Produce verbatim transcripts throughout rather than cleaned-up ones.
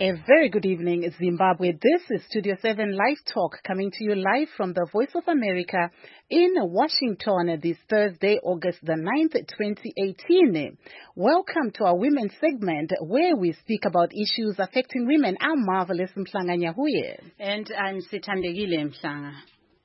A very good evening, Zimbabwe. This is Studio seven Live Talk coming to you live from the Voice of America in Washington this Thursday, August the ninth, twenty eighteen. Welcome to our women's segment where we speak about issues affecting women. I'm Marvelous Mhlanga Nyahuye. And I'm Sithandegile Mhlanga.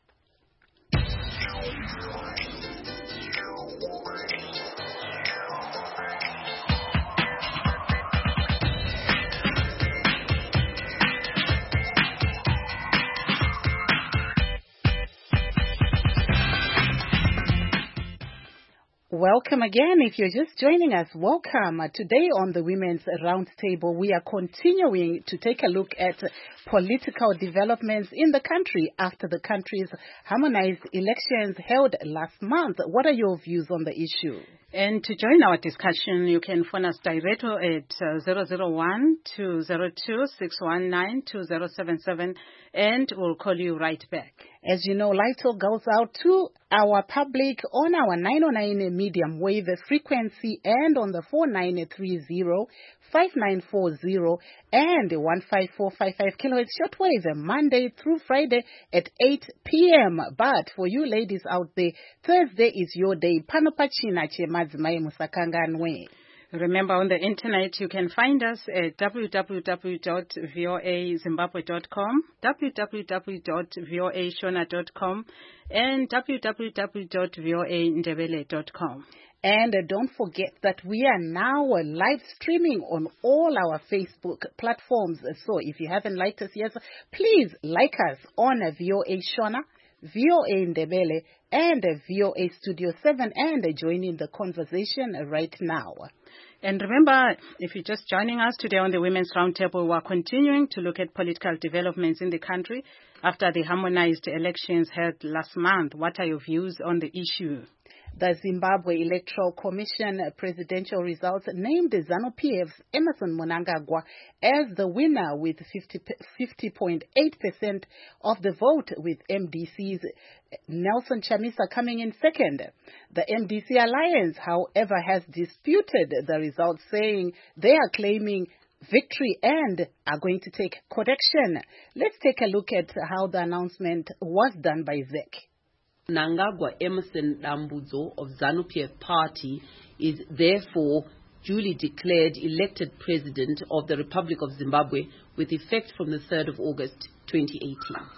Welcome again. If you're just joining us, welcome. Today on the Women's Roundtable, we are continuing to take a look at political developments in the country after the country's harmonized elections held last month. What are your views on the issue? And to join our discussion, you can phone us directly at uh, zero zero one, two zero two, six one nine, two zero seven seven, and we'll call you right back. As you know, Live Talk goes out to our public on our nine oh nine medium wave frequency and on the four nine three zero, five nine four zero and one five four five five kilohertz shortwave Monday through Friday at eight p.m. But for you ladies out there, Thursday is your day. Panopachina che madzimai musakanganwe. Remember, on the internet, you can find us at w w w dot v o a zimbabwe dot com, w w w dot v o a shona dot com, and w w w dot v o a ndebele dot com. And uh, don't forget that we are now uh, live streaming on all our Facebook platforms. So if you haven't liked us yet, please like us on uh, V O A Shona, V O A Ndebele, and uh, V O A Studio seven, and uh, join in the conversation uh, right now. And remember, if you're just joining us today on the Women's Roundtable, we're continuing to look at political developments in the country after the harmonized elections held last month. What are your views on the issue? The Zimbabwe Electoral Commission presidential results named ZANU-P F's Emmerson Mnangagwa as the winner with fifty point eight percent of the vote, with M D C's Nelson Chamisa coming in second. The M D C Alliance, however, has disputed the results, saying they are claiming victory and are going to take correction. Let's take a look at how the announcement was done by Z E C. Mnangagwa Emmerson Dambudzo of ZANU-P F party is therefore duly declared elected president of the Republic of Zimbabwe with effect from the third of August twenty eighteen.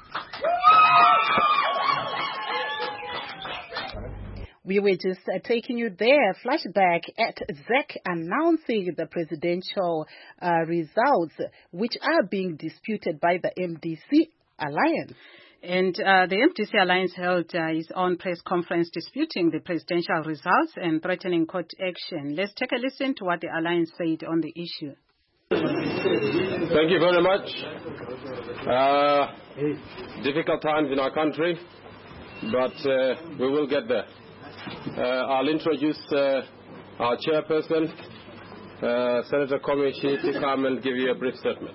We were just uh, taking you there, flashback at Z E C announcing the presidential uh, results, which are being disputed by the M D C Alliance. And uh, the M D C Alliance held uh, its own press conference disputing the presidential results and threatening court action. Let's take a listen to what the Alliance said on the issue. Thank you very much. Uh, difficult times in our country, but uh, we will get there. Uh, I'll introduce uh, our chairperson, uh, Senator Komeshi, to come and give you a brief statement.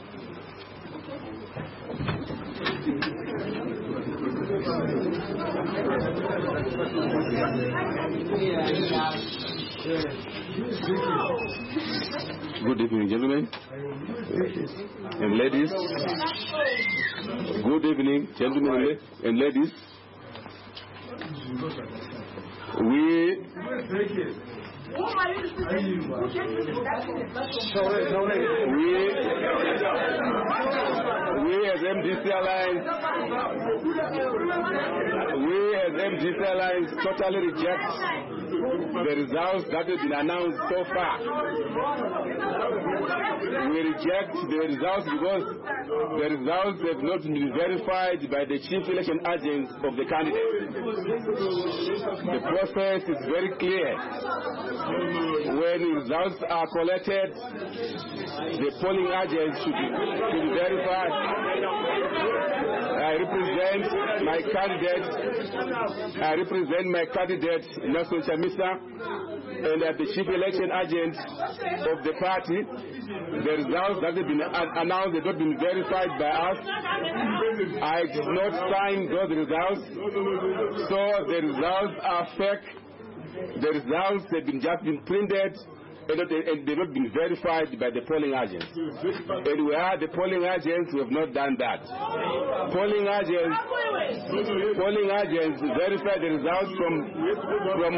Good evening, gentlemen and ladies. Good evening, gentlemen and ladies. We we, we as M D C Alliance, we as M D C Alliance totally reject the results that have been announced so far. We reject the results because the results have not been verified by the chief election agents of the candidate. The process is very clear. When results are collected, the polling agents should be, should be verified. I represent my candidate. I represent my candidate, Nelson Chamisa, and as the chief election agent of the party. The results that have been announced have not been verified by us. I did not sign those results, so the results are fake. The results have been just been printed and, not, and they've not been verified by the polling agents. And we are the polling agents who have not done that. Polling agents, polling agents verify the results from, from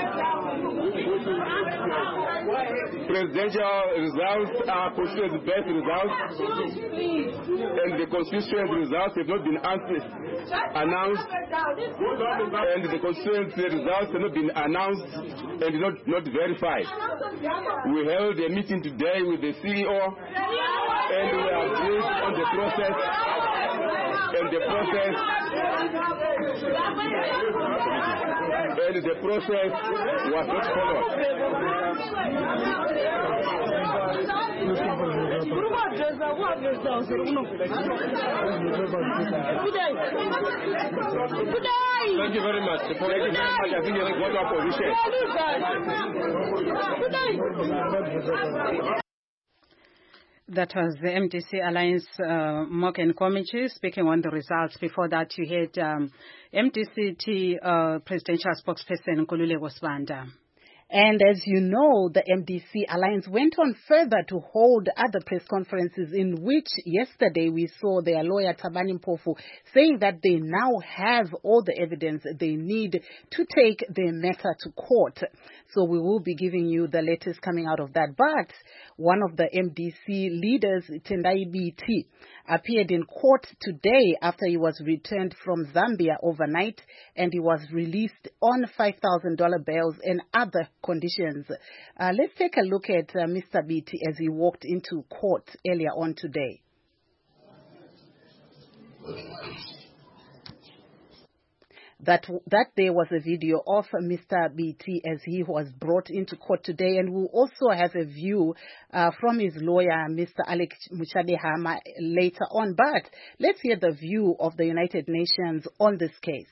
presidential results are constituency-based results, and the constituency results have not been answered, announced, and the constituency results have not been announced and not, not verified. We held a meeting today with the C E O, and we are briefed on the process, and the process, and the process was not followed. Thank you very much. Thank you very much. I think you got our position. That was the M D C Alliance uh, Morgan Committee speaking on the results. Before that, you had um, M D C T uh, presidential spokesperson Nkululeko Sibanda. And as you know, the M D C Alliance went on further to hold other press conferences in which yesterday we saw their lawyer Thabani Mpofu saying that they now have all the evidence they need to take the matter to court. So we will be giving you the latest coming out of that. But one of the M D C leaders, Tendai Biti, appeared in court today after he was returned from Zambia overnight, and he was released on five thousand dollars bails and other conditions. Uh, let's take a look at uh, Mister Biti as he walked into court earlier on today. That that there was a video of Mister Biti as he was brought into court today, and we'll also have a view uh, from his lawyer, Mister Alex Muchadehama, later on. But let's hear the view of the United Nations on this case.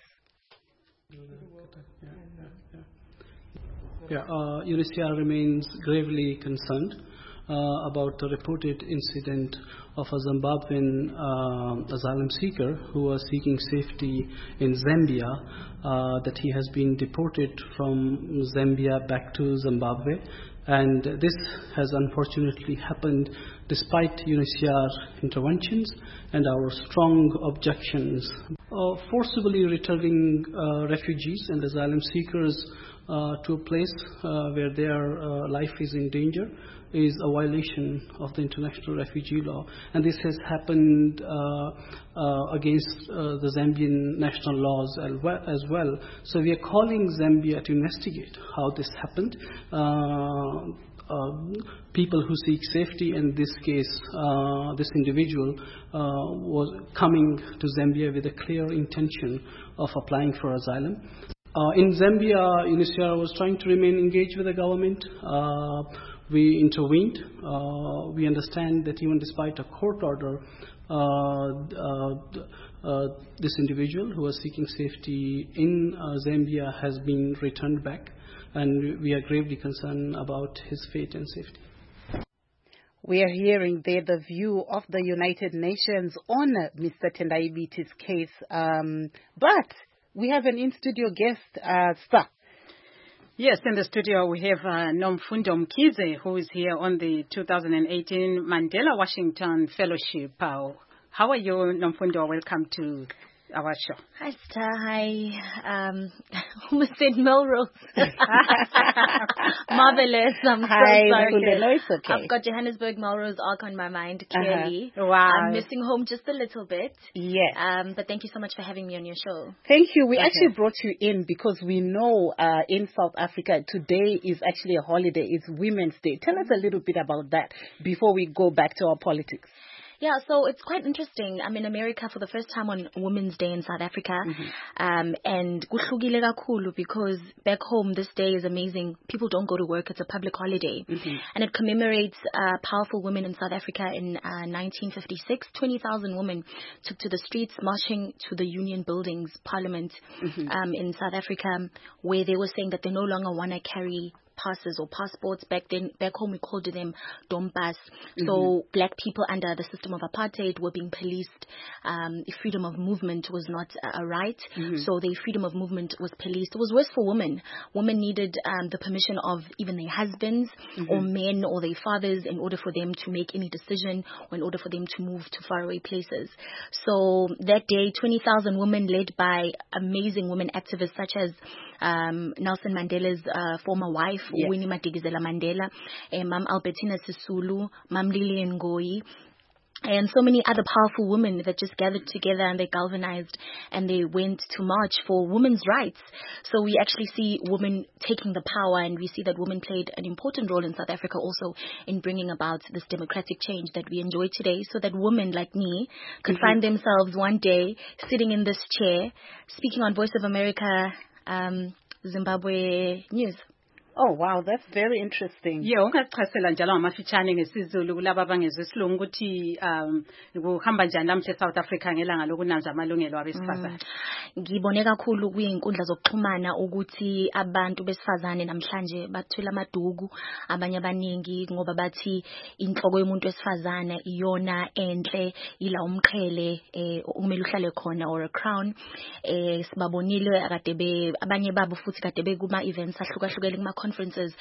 Yeah, uh, U N H C R remains gravely concerned uh, about the reported incident of a Zimbabwean uh, asylum seeker who was seeking safety in Zambia, uh, that he has been deported from Zambia back to Zimbabwe. And this has unfortunately happened despite U N H C R interventions and our strong objections. Uh, forcibly returning uh, refugees and asylum seekers Uh, to a place uh, where their uh, life is in danger is a violation of the international refugee law, and this has happened uh, uh, against uh, the Zambian national laws as well. So we are calling Zambia to investigate how this happened. Uh, uh, people who seek safety, in this case, uh, this individual uh, was coming to Zambia with a clear intention of applying for asylum. Uh, in Zambia, U N H C R was trying to remain engaged with the government. Uh, we intervened. Uh, we understand that even despite a court order, uh, uh, uh, this individual who was seeking safety in uh, Zambia has been returned back, and we are gravely concerned about his fate and safety. We are hearing there the view of the United Nations on Mister Tendai Biti's case. Um, but we have an in-studio guest, uh, Star. Yes, in the studio we have uh, Nomfundo Mkhize, who is here on the two thousand eighteen Mandela Washington Fellowship. Uh, how are you, Nomfundo? Welcome to our show. Hi, Star. Hi. Um, almost said Melrose. Marvelous. I'm Hi, so sorry. Nomfundo. No, it's okay. I've got Johannesburg Melrose arc on my mind, clearly. Uh-huh. Wow. I'm missing home just a little bit. Yes. Um, but thank you so much for having me on your show. Thank you. We Okay. actually brought you in because we know uh, in South Africa today is actually a holiday. It's Women's Day. Tell us a little bit about that before we go back to our politics. Yeah, so it's quite interesting. I'm in America for the first time on Women's Day in South Africa. Mm-hmm. Um, and kuhlukile kakhulu because back home this day is amazing. People don't go to work. It's a public holiday. Mm-hmm. And it commemorates uh, powerful women in South Africa in uh, nineteen fifty-six. twenty thousand women took to the streets marching to the Union Buildings, Parliament, mm-hmm. um, in South Africa, where they were saying that they no longer want to carry passes or passports. Back then, back home we called them dompas. Mm-hmm. So black people under the system of apartheid were being policed. Um, freedom of movement was not a right. Mm-hmm. So the freedom of movement was policed. It was worse for women. Women needed um, the permission of even their husbands mm-hmm. or men or their fathers in order for them to make any decision or in order for them to move to faraway places. So that day, twenty thousand women led by amazing women activists such as um, Nelson Mandela's uh, former wife, yes. Winnie Madikizela Mandela, uh, Mam Albertina Sisulu, Mam Lilian Ngoyi, and so many other powerful women that just gathered together and they galvanized and they went to march for women's rights. So we actually see women taking the power, and we see that women played an important role in South Africa also in bringing about this democratic change that we enjoy today, so that women like me could mm-hmm. find themselves one day sitting in this chair speaking on Voice of America, um, Zimbabwe News. Oh wow, that's very interesting. Yeah, ungachasela njalo ngamafitshane ngesizulu kulabo abangezwe isilungu ukuthi um kuhamba njani namhle South Africa ngelanga lokunanza amalungelo abesifazane. Ngibone kakhulu kuyinkundla zokuxhumana ukuthi abantu besifazane namhlanje bathwele amaduku, abanye abaningi ngoba bathi inhloko yomuntu wesifazane iyona enhle, ila umqhele eh umele uhlale khona or a crown. Eh sibabonile akade be abanye babo futhi kade be kuma events ahlukahlukene kuma conferences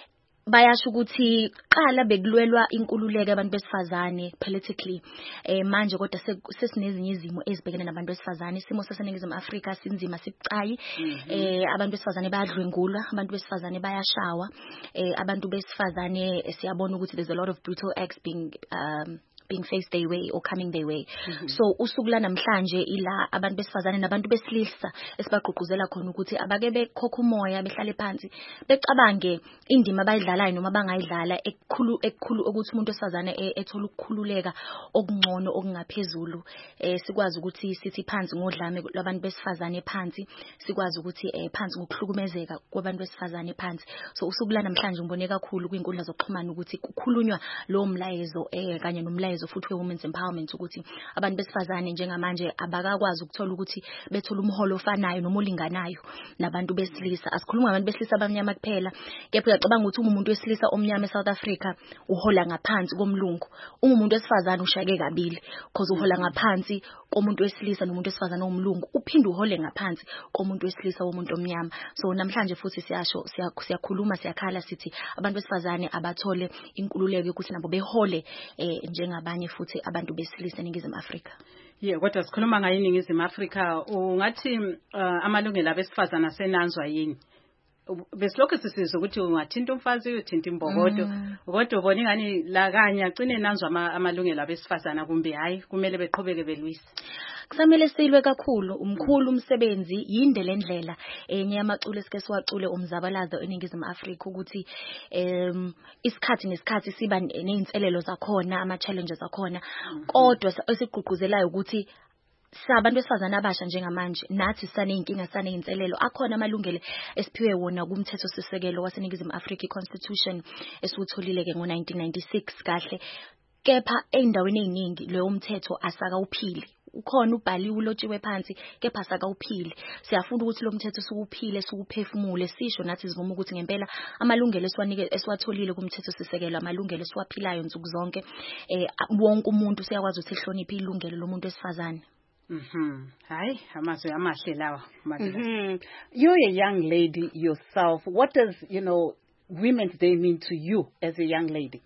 bayasho ukuthi qala bekulwelwa inkululeko abantu besifazane politically eh manje kodwa sesinezinye izimo ezibhekene nabantu besifazane. Isimo saseNingizimu Afrika sinzima sibucayi. eh abantu besifazane bayadlwengulwa, abantu besifazane bayashawa, eh abantu besifazane siyabona ukuthi there's a lot of brutal acts being um being faced their way or coming their way. Mm-hmm. So usuku la namhlanje ila abantu besifazane nabantu besilisa esibagqugquzela khona ukuthi abake bekhokha umoya, behlale phansi becabange indima abayidlalayo noma bangayidlala ekukhulu ekukhulu ukuthi umuntu wesifazane ethola ukukhululeka okungcono okungaphezulu. Eh sikwazi ukuthi sithi phansi ngodlame labantu besifazane phansi, sikwazi ukuthi eh phansi ngokuhlukumezeka kwabantu besifazane phansi. So usuku la namhlanje ngibone kakhulu kwinkundla zokuxhumana ukuthi kukhulunywa lo mlayezo eh kanye nomlayezo futhi women's empowerment ukuthi abantu besifazane njengamanje abakakwazi ukuthola ukuthi bethola umholo ofanayo noma olinganayo nabantu besilisa. Asikhuluma ngabantu besilisa abamnyama kuphela, kepha uyacabanga ukuthi umuntu wesilisa omnyama eSouth Africa uhola ngaphansi komlungu, umuntu wesifazane ushake kabili because uhola ngaphansi komuntu wesilisa nomuntu wesifazane omlungu, uphinde uhole ngaphansi komuntu wesilisa womuntu omnyama. So namhlanje futhi siyasho siyakhuluma siyakhala sithi abantu besifazane abathole inkululeko ukuthi nabo behole eh njengaba abanye futhi abantu besilisa eNingizimu Afrika. Yeah, kodwa sikhuluma ngayo eNingizimu Afrika, ungathi uh, amalungelo abesifazana asenanzwa yini? Besilokho sisizwe ukuthi ungathinta umfazi uyothinta imbokodo, kodwa ubona ngani la kanye agcine enanzwa amalungelo abesifazana kumbe hayi kumele beqhubeke belwisa. Kusamele silwe kakhulu, umkhulu umsebenzi yinde lendlela enye yamaculo esike siwacule umzabalazo eNingizimu Afrika ukuthi em isikhathi nesikhathi siba nezinselelo zakhona, ama challenges zakhona, kodwa esigqugquzelayo ukuthi sabantu besifazana abasha njengamanje nathi sane inkinga sane inselelo akhona amalungelo esiphiwe wona kumthetho sisekelo waseNingizimu Afrika iConstitution esiwutholile ke ngo nineteen ninety-six kahle, kepha endaweni eziningi leyo umthetho asaka uphile. Ukhona ubhaliwe ulotshiwe phansi kepha saka uphile. Siyafuna ukuthi lo mthetho sukuphile sukuphefumule sisho nathi sivuma ukuthi ngempela amalungelo esiwanike esiwatholile kumthetho sisekelo amalungelo esiwaphilayo nsuku zonke. Eh wonke umuntu siyakwazi ukuthi ehloniphe ilungelo lomuntu wesifazane. Mhm. Hayi, amazwe amahle lawa. Mhm. You're a young lady yourself. What does, you know, Women's Day mean to you as a young lady?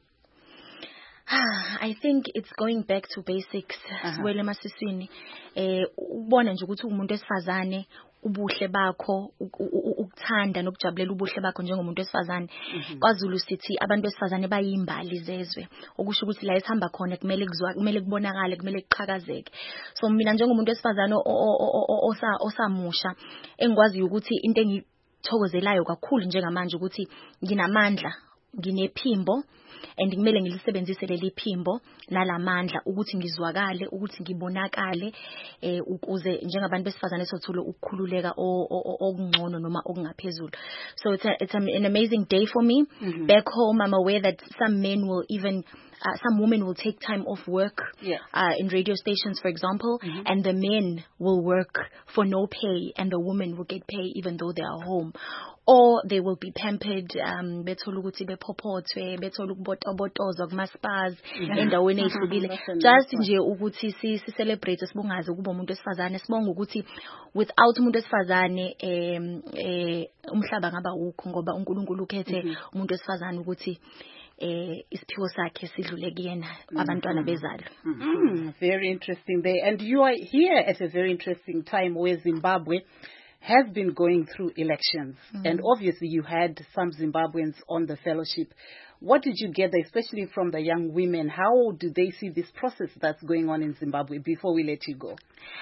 I think it's going back to basics. Siwele masisini eh ubona nje ukuthi umuntu wesifazane ubuhle bakho ukuthanda nokujabulela ubuhle bakho njengomuntu wesifazane. KwaZulu sithi abantu besifazane bayimbali zezwe, okusho ukuthi la esihamba khona kumele kuzwa kumele kubonakale kumele kuqhakazeke. So mina njengomuntu wesifazane osa osamusha engikwazi ukuthi into engithokozelayo kakhulu njengamanje ukuthi nginamandla, nginephimbo and kumele ngilisebenzise leli phimbo nalamandla ukuthi ngizwakale ukuthi ngibonakale eh ukuze njengabantu besifazane sothola ukukhululeka okungcono noma okungaphezulu. So it's a, it's an amazing day for me. Mm-hmm. Back home I'm aware that some men will even uh, some women will take time off work yeah. uh, in radio stations, for example, mm-hmm. and the men will work for no pay, and the women will get pay even though they are home. Or they will be pampered, um, bethola ukuthi bephopothwe, bethola ukubotobotozwa kuma-spas, endaweni ehlukile. Just nje ukuthi si celebrate sibongaze ukuba umuntu wesifazane, sibonga ukuthi without umuntu wesifazane em eh umhlaba ngaba ukho ngoba uNkulunkulu ukhethe umuntu wesifazane ukuthi eh isiphiwo sakhe sidlule kuyena abantwana bezalo. Very interesting there. And you are here at a very interesting time where Zimbabwe has been going through elections. Mm. And obviously you had some Zimbabweans on the fellowship. What did you gather, especially from the young women? How do they see this process that's going on in Zimbabwe before we let you go?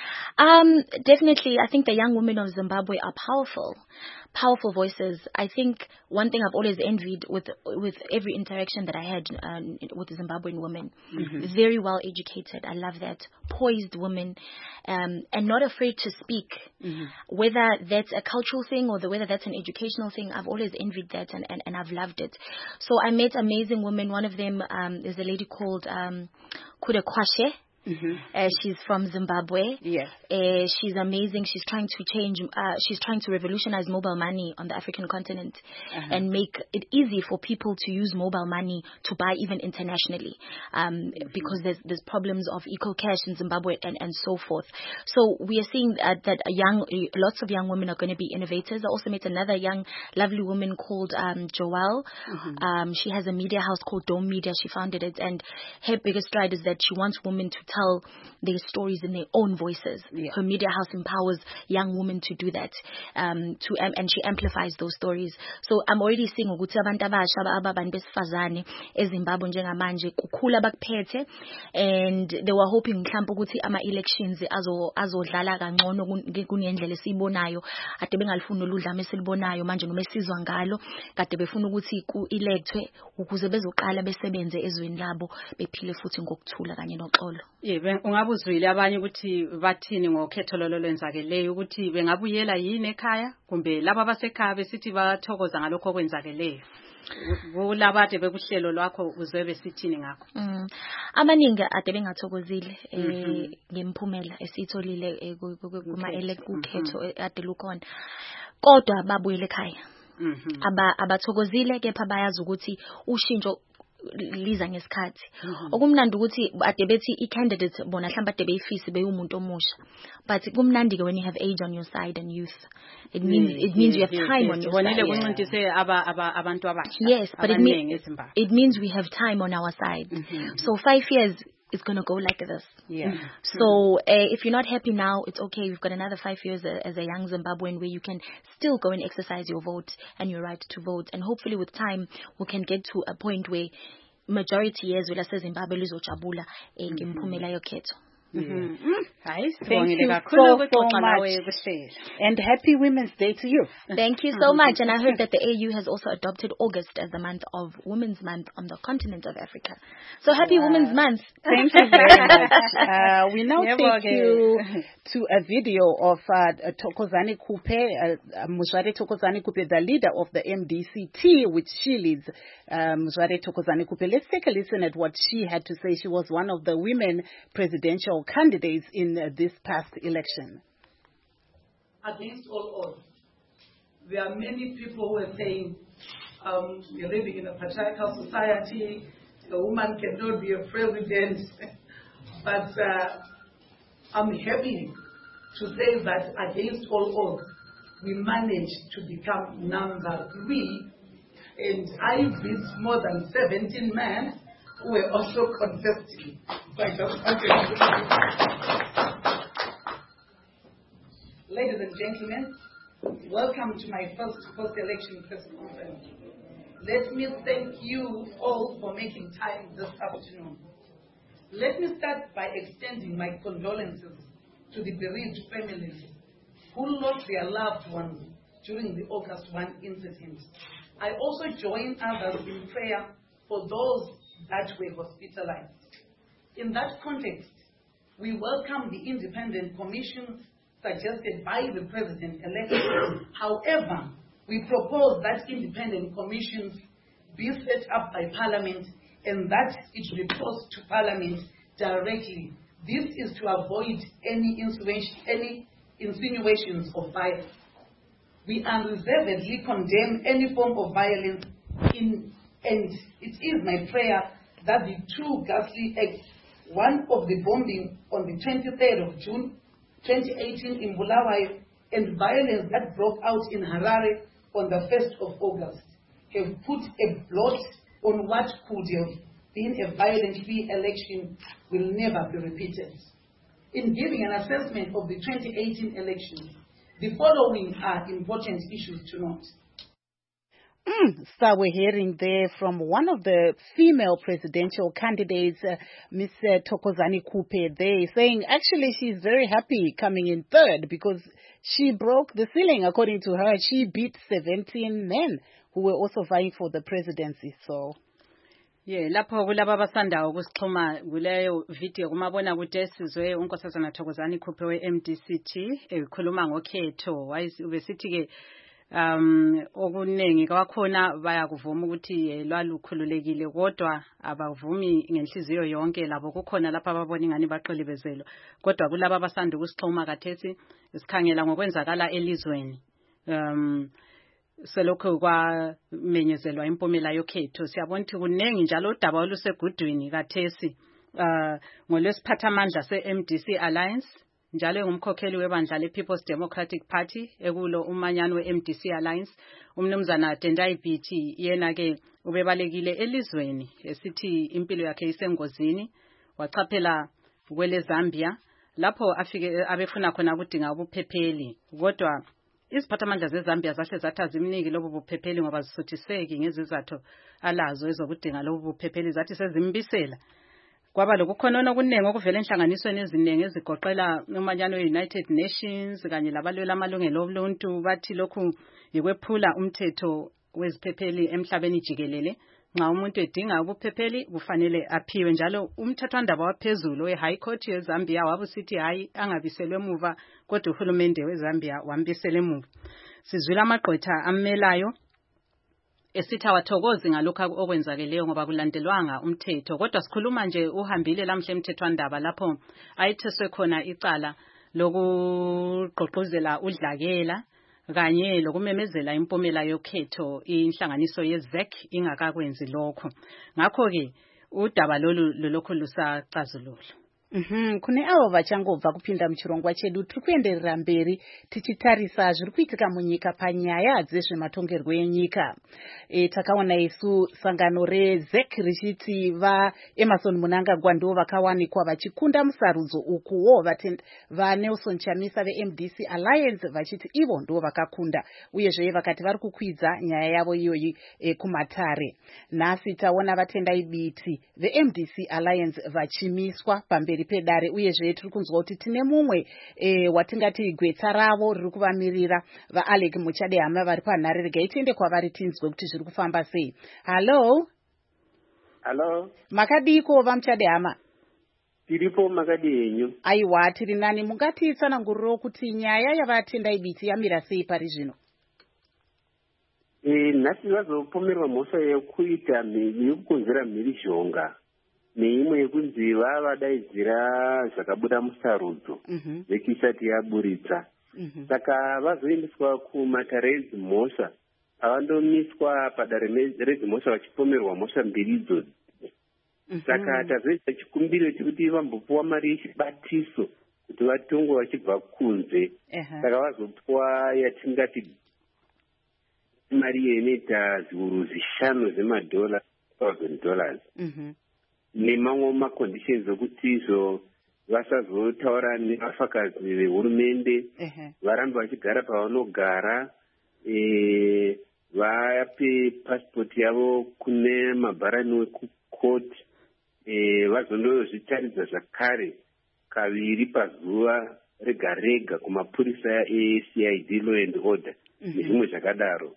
Um, definitely, I think the young women of Zimbabwe are powerful. Powerful voices. I think one thing I've always envied with with every interaction that I had um, with Zimbabwean women, mm-hmm. very well educated. I love that. Poised women, um, and not afraid to speak. Mm-hmm. Whether that's a cultural thing or the, whether that's an educational thing, I've always envied that and, and, and I've loved it. So I met amazing women. One of them um, is a lady called um, Kuda Kwashe. Mm-hmm. Uh, she's from Zimbabwe. Yes. Uh, she's amazing. She's trying to change, uh, she's trying to revolutionize mobile money on the African continent uh-huh. and make it easy for people to use mobile money to buy even internationally. Um, mm-hmm. Because there's, there's problems of eco-cash in Zimbabwe and, and so forth. So we are seeing that, that a young, lots of young women are going to be innovators. I also met another young, lovely woman called um, Joelle. Mm-hmm. Um, she has a media house called Dome Media. She founded it. And her biggest stride is that she wants women to tell their stories in their own voices. Yeah. Her media house empowers young women to do that, um, to um, and she amplifies those stories. So I'm already seeing ukuthi abantu abasha ababantu besifazane eZimbabwe njengamanje kukhula bakuphethe, and they were hoping mhlawumbe ukuthi ama elections azo azodlala kangcono kunendlela esibonayo ade bengalifuni oludlame esilibonayo manje noma esizwa ngalo kade befuna ukuthi ku electwe ukuze bezoqala besebenze ezweni labo bephile futhi ngokuthula kanye noxolo. Yebo, ungabuzwile abanye ukuthi bathini ngokhetho lolo lwenzakeleyo ukuthi bengabuyela yini ekhaya kumbe laba basekhaya besithi bathokoza ngalokho okwenzakeleyo. Kulaba ade bekuhlelo lwakho uzwebe sithini ngakho? Mm. Abaningi ade bengathokozile eh ngemphumela esitholile kuma electoral khetho ade lukhona. Kodwa babuyele ekhaya. Mhm. Aba abathokozile kepha bayazi ukuthi ushintsho liza ngesikhathi. Okumnandi ukuthi ade bethi i-candidate bona mhlawumbe ade beyifisi beyumuntu omusha. But kumnandi ke when you have age on your side and youth. It means it means you have time on your side. Yes, but it means it means we have time on our side. So five years is going to go like this. Yeah. So uh, if you're not happy now, it's okay. We've got another five years uh, as a young Zimbabwean where you can still go and exercise your vote and your right to vote. And hopefully with time, we can get to a point where majority years will say Zimbabwe lizochabula ngemphumela yokhetho. Mm-hmm. Nice. Thank you so, so much. And happy Women's Day to you. Thank you so much. And I heard that the A U has also adopted August as the month of Women's Month on the continent of Africa. So happy wow. Women's Month. Thank you very much. Uh, we now take you to a video of uh, Thokozani Kupe, uh, Muzware Thokozani Kupe, the leader of the M D C T, which she leads. Uh, Muzware Thokozani Kupe. Let's take a listen at what she had to say. She was one of the women presidential candidates in uh, this past election. Against all odds, there are many people who are saying um, we're living in a patriarchal society, a woman cannot be a president. But uh, I'm happy to say that against all odds, we managed to become number three, and I beat more than seventeen men who were also contesting. Ladies and gentlemen, welcome to my first post-election press conference. Let me thank you all for making time this afternoon. Let me start by extending my condolences to the bereaved families who lost their loved ones during the August first incident. I also join others in prayer for those that were hospitalized. In that context, we welcome the independent commission suggested by the president-elect. However, we propose that independent commissions be set up by Parliament and that it reports to Parliament directly. This is to avoid any insinuation, any insinuations of bias. We unreservedly condemn any form of violence in, and it is my prayer that the two ghastly acts, one of the bombing on the twenty-third of June twenty eighteen in Bulawayo and violence that broke out in Harare on the first of August, have put a blot on what could have been a violent free election will never be repeated. In giving an assessment of the twenty eighteen elections, the following are important issues to note. Mm, so we're hearing there from one of the female presidential candidates, uh, Miz Thokozani Kupe, there saying actually she's very happy coming in third because she broke the ceiling. According to her, she beat seventeen men who were also vying for the presidency. So, yeah, lapho kulaba basanda ukusixhuma kuleyo video kumabona kude sizwe unkosazana Thokozani Kupe we-M D C T ekhuluma ngokhetho wayesithi ke um okuningi kwakhona bayakuvuma ukuthi lwalukhululekile kodwa abavumi ngenhliziyo yonke labo kukhona lapha ababona ingani baqhelibezelwa kodwa kulabo abasanda ukusixhuma kathesi isikhangela ngokwenzakala elizweni um selokho kwamenyezelwa impumela yokhetho siyabona ukuthi kuningi njalo udaba olusegudwini kathesi uh ngolwesiphathamandla se-M D C Alliance njalo ngumkhokheli webandla le-People's Democratic Party ekulo umanyano we-M D C Alliance umnumzana Tendai Biti yena ke ubebalekile elizweni esithi impilo yakhe isengozini wachaphela kwele Zambia lapho afike abefuna khona ukudinga ubuphepheli kodwa iziphathamandla zeZambia zahle zathi azimniki lobu buphepheli ngoba zisuthiseki ngezizathu alazo ezokudinga lobu buphepheli zathi sezimbisela kwaba lokukhonona okuningi okuvela enhlanganisweni eziningi ezigoqela umanyano we-United Nations kanye labalwela amalungelo oluntu bathi lokhu yikwephula umthetho weziphepheli emhlabeni jikelele nxa umuntu edinga ubuphepheli kufanele aphiwe njalo umthethwandaba waphezulu we-High Court yeZambia wabusithi hayi angabiselwe emuva kodwa uhulumende weZambia wambisela emuva sizwile amagqwetha amelayo esithi awathokozi ngalokho okwenzakeleyo ngoba kulandelwanga umthetho kodwa sikhuluma nje uhambile lamhle emthethwandaba lapho ayitheswe khona icala lokugqugquzela udlakela kanye lokumemezela impumela yokhetho inhlanganiso ye-Z E C ingakakwenzi lokho ngakho ke udaba lolu lokho lusacazulula. Mhm kune avo vachangobva kupinda muchirongwa chedu tiri kuenderera mberi tichitarisa zviri kuitika munyika panyaya dzezvematongerwo enyika. E, takaona isu sangano reZ E C richiti vaEmmerson Mnangagwa ndivo vakawanikwa vachikunda musarudzo ukuwo vaNelson Chamisa veM D C Alliance vachiti ivo ndivo vakakunda uyezve vakati vari kukwidza nyaya yavo iyoyi e, kumatare. Nhasi taona vatendai biti veM D C Alliance vachimiswa pamberi pedare uyezve tiri kunzwa kuti tine mumwe e, watingati gwetsa ravo riri kuvamirira vaAlec Muchadehama vari panhare regai tiende kwavari tinzwe kuti zviri kufamba sei. Hallo Hallo makadiko vaMuchadehama? Tiripo makadinyu. Aiwa tiri nani mungatitsananguriro kuti nyaya yavatendai biti yamira sei pari zvino? E, nhasi vazopomerwa mhosva yekuita yekukonzera mhirizhonga neimwe yekunzi vavadaidzira zvakabuda musarudzo vekisati yaburitsa saka vazoendeswa kumatare edzimhosva avandomiswa padare redzimhosva vachipomerwa mhosva mbiri idzodzi saka tazoita chikumbiro chekuti vambopuwa mari yechibatiso kuti vatongwe vachibva kunze saka vazopuwa yatingati mari iyo inoita zviuru zvishanu zvemadhola thousand dollars nemamwe maconditions okuti izvo vasazotaura nevafakazi vehurumende varambe vachigara pavanogara vape passport yavo kune mabharani wekukoti vazondozvitaridza zvakare kaviri pazuva rega rega kumapurisa eC I D law and order nezvimwe zvakadaro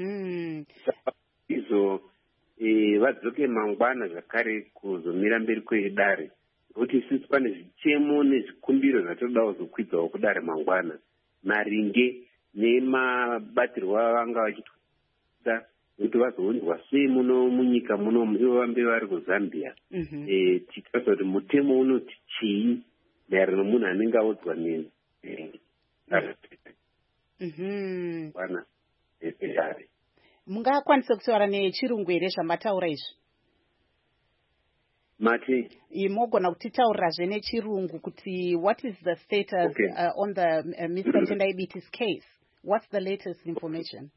izvo E, vadzoke mangwana zvakare kuzomira mberi kwedare nokuti isusu pane zvichemo nezvikumbiro zvatoda kuzokwidzawo kudare mangwana maringe nemabatirwo avanga vachiita kuti vazoonzwa sei muno munyika munomu ivo vambe vari kuzambia. Tichitaura kuti mutemo unoti chii maererano nomunhu anenge audzwa ne vana epedare. Mungakwanisa kutaura nechirungu here zvamataura izvi? Mati mogona kutitaurirazve nechirungu kuti what is the status okay. uh, on the uh, Mister Tendai Biti's case? What's the latest information?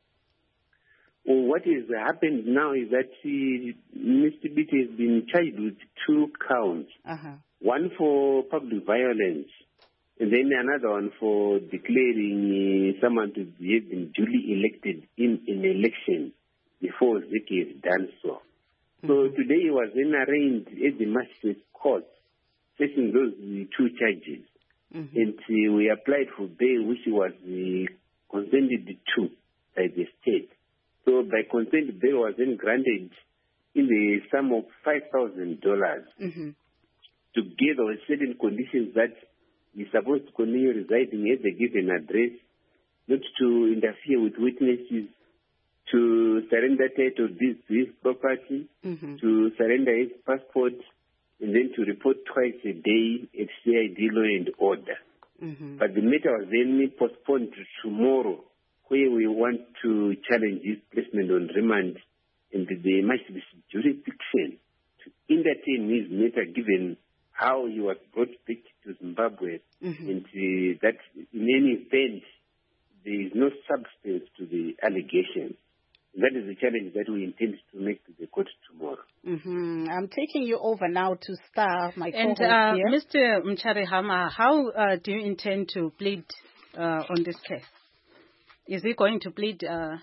Well, what has happened now is that uh, Mister Biti has been charged with two counts. Uh-huh. One for public violence, and then another one for declaring uh, someone to have been duly elected in an election before Zeki has done so. So today he was then arraigned at the magistrate court, facing those uh, two charges. Mm-hmm. And uh, we applied for bail, which was uh, consented to by the state. So by consent, bail was then granted in the sum of five thousand dollars, mm-hmm. together with certain conditions that he's supposed to continue residing at the given address, not to interfere with witnesses, to surrender title deeds to his property, mm-hmm. to surrender his passport, and then to report twice a day at C I D Law and Order. Mm-hmm. But the matter was then postponed to tomorrow, where we want to challenge his placement on remand and the magistrate's jurisdiction to entertain his matter, given how he was brought back to Zimbabwe, mm-hmm. and uh, that in any event there is no substance to the allegations. That is the challenge that we intend to make to the court tomorrow. Mm-hmm. I'm taking you over now to Star, my and, co-host uh, here. Mister Mcharihama, how uh, do you intend to plead uh, on this case? Is he going to plead uh,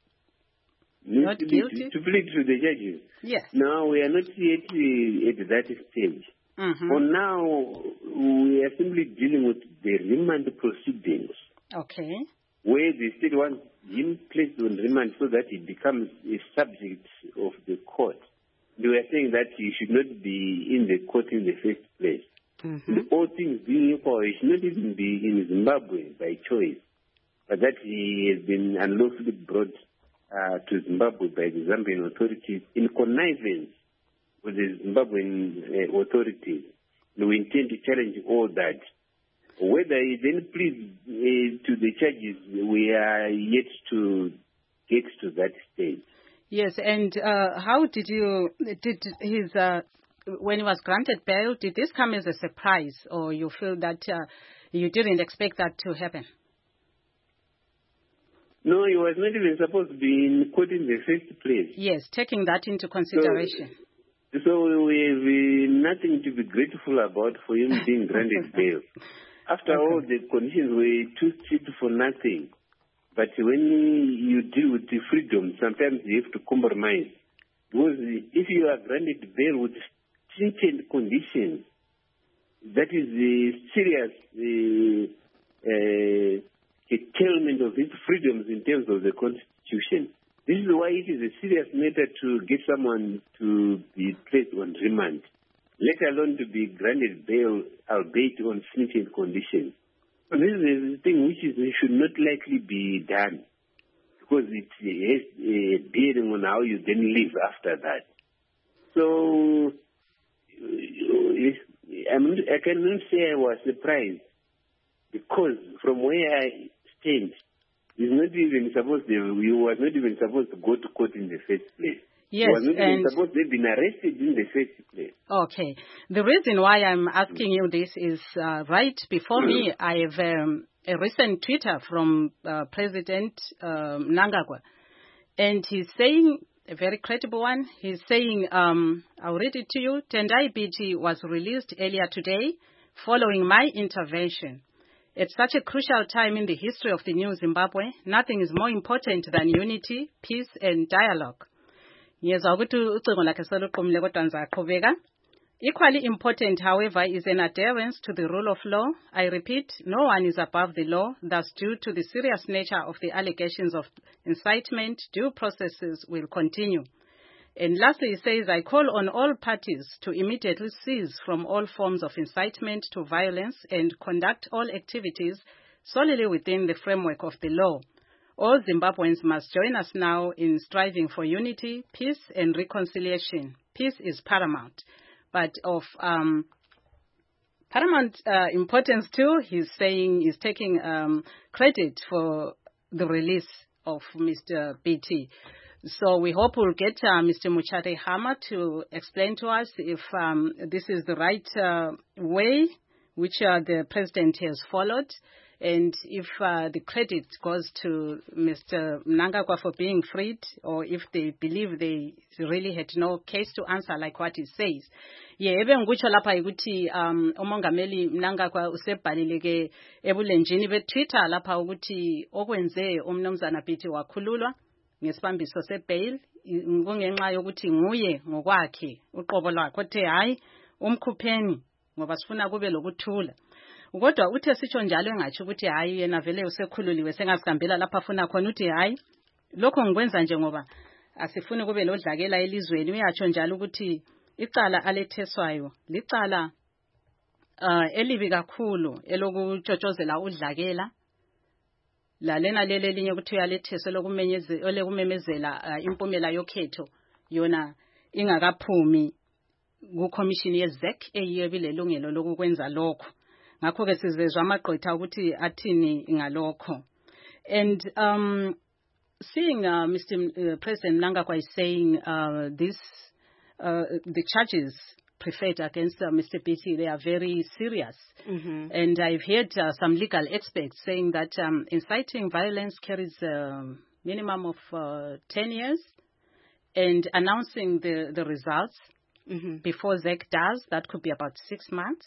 not to guilty? To, to plead to the judges? Yes. No, we are not yet uh, at that stage. Mm-hmm. For now, we are simply dealing with the remand proceedings. Okay. Where the state wants him placed on remand so that he becomes a subject of the court. We are saying that he should not be in the court in the first place. Mm-hmm. All things being equal, he should not even be in Zimbabwe by choice, but that he has been unlawfully brought uh, to Zimbabwe by the Zambian authorities in connivance with the Zimbabwean uh, authorities. And we intend to challenge all that. Whether he then pleads uh, to the charges, we are yet to get to that stage. Yes, and uh, how did you, did his, uh, when he was granted bail, did this come as a surprise, or you feel that uh, you didn't expect that to happen? No, he was not even supposed to be in court in the first place. Yes, taking that into consideration. So, so we have uh, nothing to be grateful about for him being granted bail. After okay. all, the conditions were too cheap for nothing. But when you deal with the freedom, sometimes you have to compromise. Because if you are granted bail with stringent conditions, that is a serious uh, uh, curtailment of his freedoms in terms of the Constitution. This is why it is a serious matter to get someone to be placed on remand, let alone to be granted bail, albeit on stringent conditions. So this is a thing which is, should not likely be done, because it has a bearing on how you then live after that. So I'm, I cannot say I was surprised, because from where I stand, he's not even supposed to, he was not even supposed to go to court in the first place. Yes, he was not and even supposed to have been arrested in the first place. Okay. The reason why I'm asking you this is uh, right before me, I have um, a recent Twitter from uh, President um, Mnangagwa. And he's saying, a very credible one, he's saying, um, I'll read it to you, Tendai Biti was released earlier today following my intervention. At such a crucial time in the history of the new Zimbabwe, nothing is more important than unity, peace, and dialogue. Equally important, however, is an adherence to the rule of law. I repeat, no one is above the law. Thus, due to the serious nature of the allegations of incitement, due processes will continue. And lastly, he says, I call on all parties to immediately cease from all forms of incitement to violence and conduct all activities solely within the framework of the law. All Zimbabweans must join us now in striving for unity, peace, and reconciliation. Peace is paramount, but of um, paramount uh, importance too. He's saying he's taking um, credit for the release of Mister B T. So we hope we'll get uh, Mister Muchadehama to explain to us if um, this is the right uh, way which uh, the president has followed, and if uh, the credit goes to Mister Mnangagwa for being freed, or if they believe they really had no case to answer like what he says. Yebe ngikutsho lapha ukuthi um umongameli Mnangagwa usebhalile ke ebulenjini beTwitter lapha ukuthi okwenze umnumzana B T wakhululwa ngesibambiso sebail kungenxa yokuthi nguye ngokwakhe uqobo lwakhe othe hayi umkhupheni ngoba sifuna kube lokuthula. Kodwa uthe sitsho njalo engathi ukuthi hayi yena vele usekhululiwe sengasihambela lapha afuna khona uthi hayi lokho ngikwenza nje ngoba asifuni kube lodlakela elizweni. Uyatsho njalo ukuthi icala aletheswayo licala uh, elibi kakhulu elokutshotshozela udlakela lalena lele linye ukuthi uyaletheswa lokumenyezela lokumemezela uh, impumela yokhetho yona ingakaphumi ku commission ye Z E C eyebile lungelo lokukwenza lokho. Ngakho ke sizezwa amagqitha ukuthi athini ngalokho. And um seeing uh, Mister Uh, President Mnangagwa is saying uh, this uh, the charges preferred against uh, Mister B T, they are very serious. Mm-hmm. And I've heard uh, some legal experts saying that um, inciting violence carries a minimum of uh, ten years, and announcing the, the results mm-hmm. before Z E C does, that could be about six months.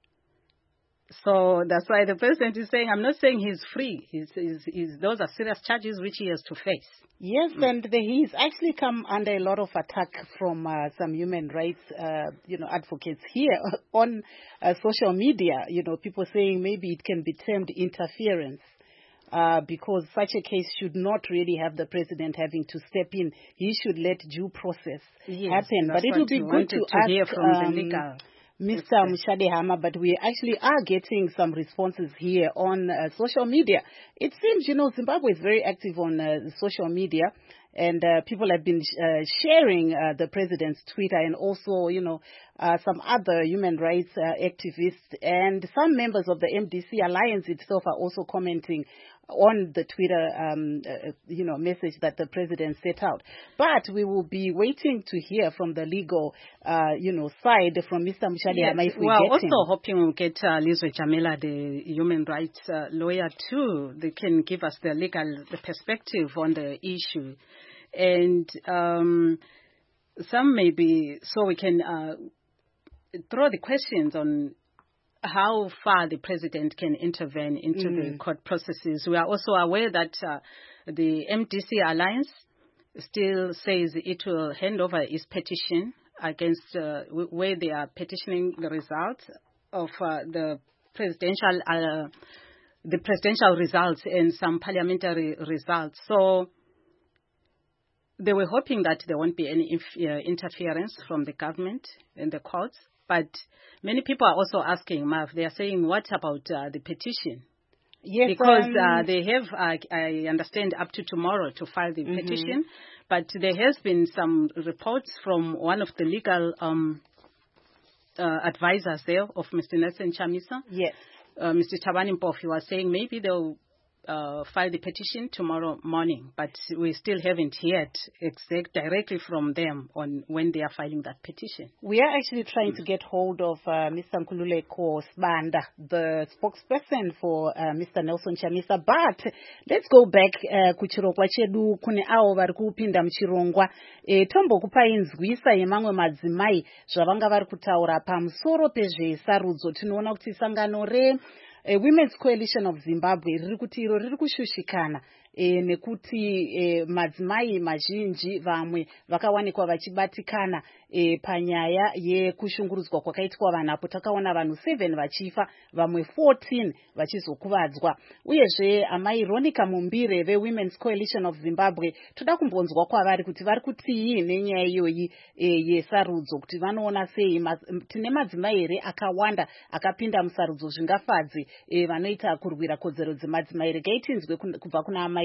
So that's why the president is saying, I'm not saying he's free. He's, he's, he's, those are serious charges which he has to face. Yes, mm. and the, he's actually come under a lot of attack from uh, some human rights, uh, you know, advocates here on uh, social media. You know, people saying maybe it can be termed interference. Uh, because such a case should not really have the president having to step in. He should let due process yes, happen. But it would be good to, to ask hear from um, the legal Mister Muchadehama, but we actually are getting some responses here on uh, social media. It seems, you know, Zimbabwe is very active on uh, social media, and uh, people have been sh- uh, sharing uh, the president's Twitter, and also, you know, uh, some other human rights uh, activists and some members of the M D C Alliance itself are also commenting on the Twitter, um, uh, you know, message that the president set out. But we will be waiting to hear from the legal, uh, you know, side from Mister Muchadehama. Yes, if we well, get also him. hoping we'll get uh, Lizwe Jamela, the human rights uh, lawyer, too. They can give us the legal the perspective on the issue. And um, some maybe, so we can uh, throw the questions on how far the president can intervene into mm. the court processes. We are also aware that uh, the M D C Alliance still says it will hand over its petition against uh, where they are petitioning the results of uh, the presidential uh, the presidential results and some parliamentary results. So they were hoping that there won't be any inf- uh, interference from the government and the courts. But many people are also asking, Marv, they are saying, what about uh, the petition? Yes, because um, uh, they have, uh, I understand, up to tomorrow to file the mm-hmm. petition. But there has been some reports from one of the legal um, uh, advisors there of Mister Nelson Chamisa. Yes. Uh, Mister Thabani Mpofu was saying maybe they'll Uh, file the petition tomorrow morning, but we still haven't heard exact directly from them on when they are filing that petition. We are actually trying mm. to get hold of uh, Mister Nkululeko Sibanda, the spokesperson for uh, Mister Nelson Chamisa. But let's go back kuchirongwa chedu kune avo vari kupinda muchirongwa tombo kupa inzwisa yemamwe madzimai zvavanga vari kutaura pamusoro pezvesarudzo. Tinoona kuti sangano re A Women's Coalition of Zimbabwe riri kuti iro riri kushushikana e, nekuti e, madzimai mazhinji vamwe vakawanikwa vachibatikana e, panyaya yekushungurudzwa kwakaitwa vanhu apo takaona vanhu seven vachifa vamwe fourteen vachizokuvadzwa. Uyezve amai Ronica Mumbire ve Women's Coalition of Zimbabwe toda kumbonzwa kwavari kuti vari kutii nenyaya iyoyi e, yesarudzo kuti vanoona sei ma, tine madzimai here akawanda akapinda musarudzo zvingafadzi e, vanoita kurwira kodzero dzemadzimai. Regai tinzwe kubva kuna amai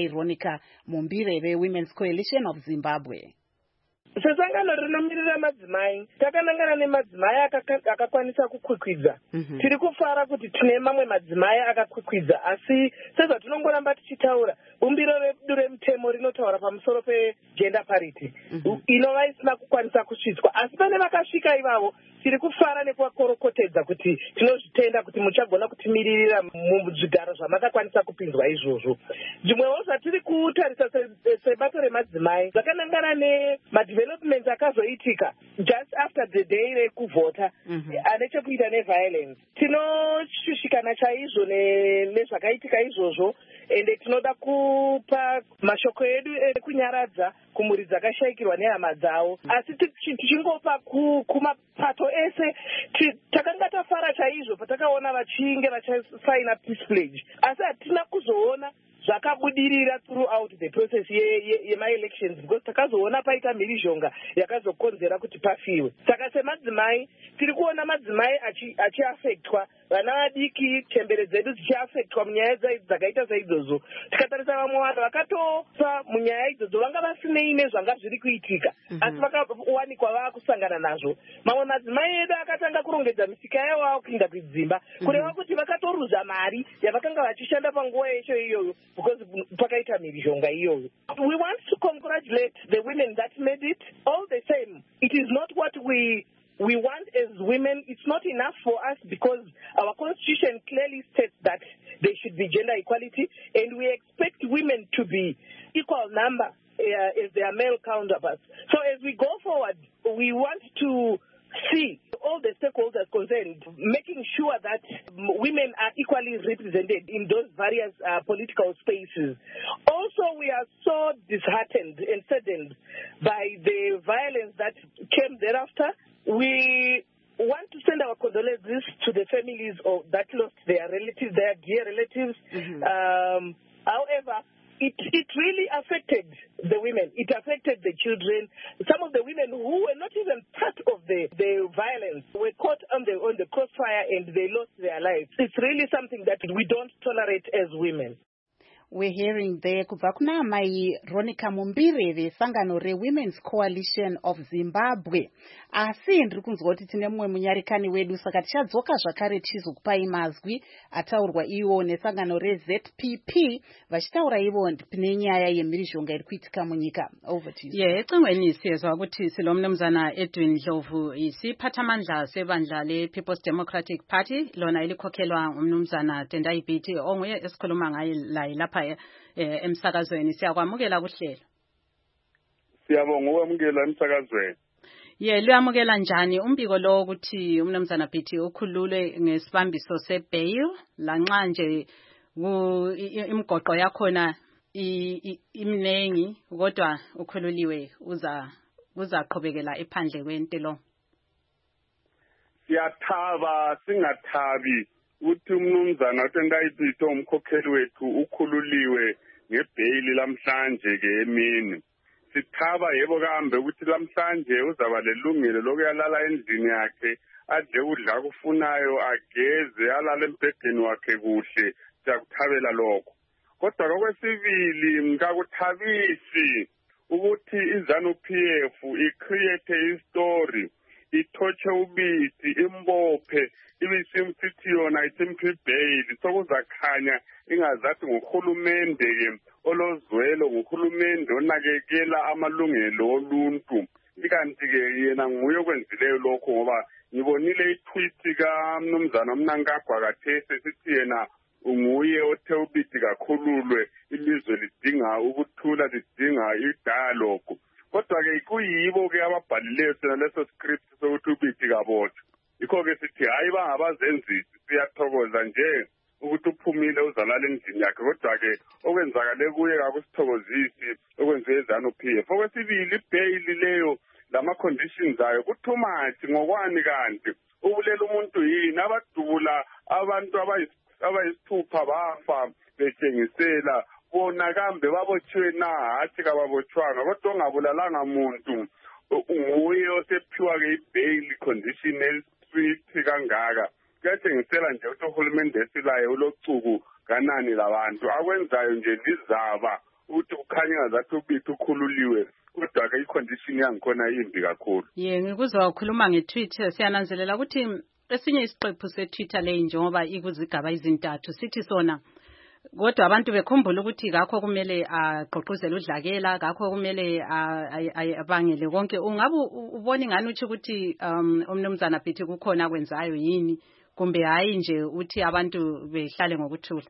Mai Ronica Mumbirebe Women's Coalition of Zimbabwe. Sesangano rinomirira madzimai takanangana nemadzimai akakwanisa kukwikwidza tiri kufara kuti tine mamwe madzimai akakwikwidza asi sezvatinongoramba tichitaura bumbiro redu remutemo rinotaura pamusoro pegender parity inova isina kukwanisa kusvitswa asi pane vakasvika ivavo tiri kufara nekuvakorokotedza kuti tinozvitenda kuti muchagona kutimiririra muzvigaro zvamakakwanisa kupinzwa izvozvo. Zvimwewo zvatiri kutarisa sebato remadzimai zvakanangana nemadhevelopments akazoitika just after the day rekuvhota ane chekuita neviolence. Tinoshushikana chaizvo nezvakaitika izvozvo ende tinoda kupa mashoko edu ekunyaradza kumhuri dzakashayikirwa nehama dzavo asi tichingopa kumapato ese takanga tafara chaizvo patakaona vachinge vachasaina peace pledge asi hatina kuzoona zvakabudirira throughout the process yema-elections because takazoona paita mhirizhonga yakazokonzera kuti pafiwe. Saka semadzimai tiri kuona madzimai achiafektwa, vana vadiki chembere dzedu dzichiafektwa munyaya dzakaita saidzodzo. Tikatarisa vamwe vanhu vakatofa munyaya idzodzo vanga vasinei nezvanga zviri kuitika asi vakawanikwa vaakusangana nazvo. Mamwe madzimai edu akatanga kurongedza misika yavo kuinda kudzimba kureva kuti vakatoruza mari yavakanga vachishanda panguva yecho iyoyo because pakaita mhirizhonga iyoyo. We want to congratulate the women that made it. All the same, it is not what we we want as women. It's not enough for us because our constitution clearly states that there should be gender equality and we expect women to be equal number uh, as their male counterparts. So as we go forward, we want to see all the stakeholders concerned, making sure that women are equally represented in those various uh, political spaces. Also, we are so disheartened and saddened by the violence that came thereafter. We want to send our condolences to the families of that lost their relatives, their dear relatives. Mm-hmm. Um, however, It, it really affected the women. It affected the children. Some of the women who were not even part of the, the violence were caught on the, on the crossfire and they lost their lives. It's really something that we don't tolerate as women. We're hearing there kubva kuna Mai Ronica Mumbirebe sangano re Women's Coalition of Zimbabwe. Asi ndiri kunzwa kuti tine mumwe munyarikani wedu saka tichadzoka zvakare tichizokupai mazwi ataurwa iwo nesangano re-Z P P vachitaura ivo nenyaya yemhirizhonga iri kuitika munyika. Over to you. Yeah, ecingweni siyezwa ukuthi silomnumzana Edwin Ndlovu isiphathamandla sebandla le-People's Democratic Party lona elikhokhelwa umnumzana Tendai Biti onguye esikhuluma ngaye la lapha eh emsakazweni. Siyakwamukela kuhlelo. Siyabonga ukwamukela emsakazweni. Ye luyamukela njani umbiko lo ukuthi umnumzana Biti ukhululwe ngesibambiso sebail lanxa nje imigoqo yakhona imnengi kodwa ukhululiwe uza uzaqhubekela ephandle kwentelo? Siyathaba singathabi uthi umnumzana Tendai Biti umkhokheli wethu ukhululiwe ngebail lamhlanje ke emini. Sithaba yebo kambe ukuthi lamhlanje uzaba lelungelo lokuyalala endlini yakhe adle udla kufunayo ageze alale embhedeni wakhe kuhle. Siyakuthabela lokho. Kodwa okwesibili ngakuthabisi ukuthi iZANU P F icreate istory ithoche ubiti imbophe ibisimthithi yona isimpi bail sokuzakhanya ingazathi ngokhulumende ke olozwelo ngokhulumende onakekela amalungelo oluntu. Ikanti ke yena nguye okwenzileyo lokho ngoba ngibonile itweet kaMnumzana Mnangagwa kathese sithi yena unguye othe ubiti kakhululwe ilizwe lidinga ukuthula lidinga idialogue. Kodwa ke kuyibo ke ababhalileyo sena leso script sokuthi ubiti kabotho. Ikho ke sithi hayi bangabazenzisi siyathokoza nje ukuthi uphumile uzalala endlini yakhe kodwa ke okwenzakale kuye kakusithokozisi okwenziwe iZANU P F. Okwesibili ibail leyo lama conditions ayo kuthumathi ngokwani kanti ubulela umuntu yini abadubula abantu abayisithupha bafa betshengisela bona kambe babotshiwe na hathi kababotshwanga kodwa ongabulalanga muntu nguye osephiwa ke ibail condition elisithi kangaka. Kuyatshengisela nje ukuthi uhulumende esilayo ulocuku kanani labantu akwenzayo nje lizaba ukuthi kukhanya zathi ubithi ukhululiwe kodwa ke icondition yangikhona imbi kakhulu. Ye ngikuzwa ukhuluma nge-Twitter siyananzelela ukuthi esinye isiqephu se-Twitter le njengoba ikuzigaba izintathu sithi sona kodwa abantu bekhumbula ukuthi ngakho kumele agqoqozele udlakela ngakho kumele abangele konke. Ungabe ubona ngani uthi ukuthi um umnumzana Bhithi kukhona kwenzayo yini kumbe hayi nje uthi abantu behlale ngokuthula?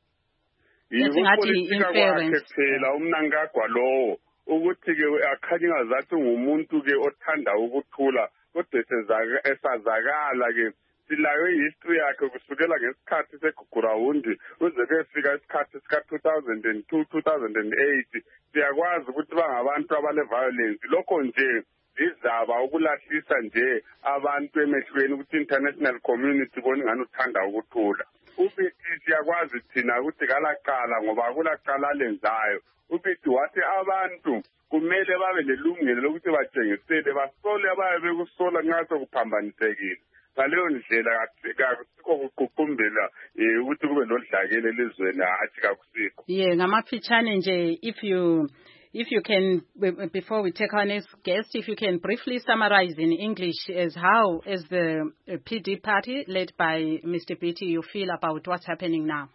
Singathi inference phela umnankagwa lowo ukuthi ke akhanya ngazathi ngumuntu ke othanda ukuthula kodwa esazakala ke silayo history yakhe kusukela ngesikhathi segugurawundi uze kufika isikhathi sika two thousand two two thousand eight siyakwazi ukuthi bangabantu abale violence lokho nje izaba ukulahlisa nje abantu emehlweni ukuthi international community boni ngani uthanda ukuthula. Ubithi siyakwazi thina ukuthi kalaqala ngoba kulaqala lenzayo ubithi wathi abantu kumele babe lelungelo lokuthi batshengisele basole ababe bekusola ngaso kuphambanisekile ngaleyo ndlela akusikho ukuqukumbela ukuthi kube nodlakela elizweni hathi kakusikho. Yeah, ngamafitshane nje if you if you can before we take our next guest if you can briefly summarize in English as how as the uh, P D party led by Mister Bhithi you feel about what's happening now.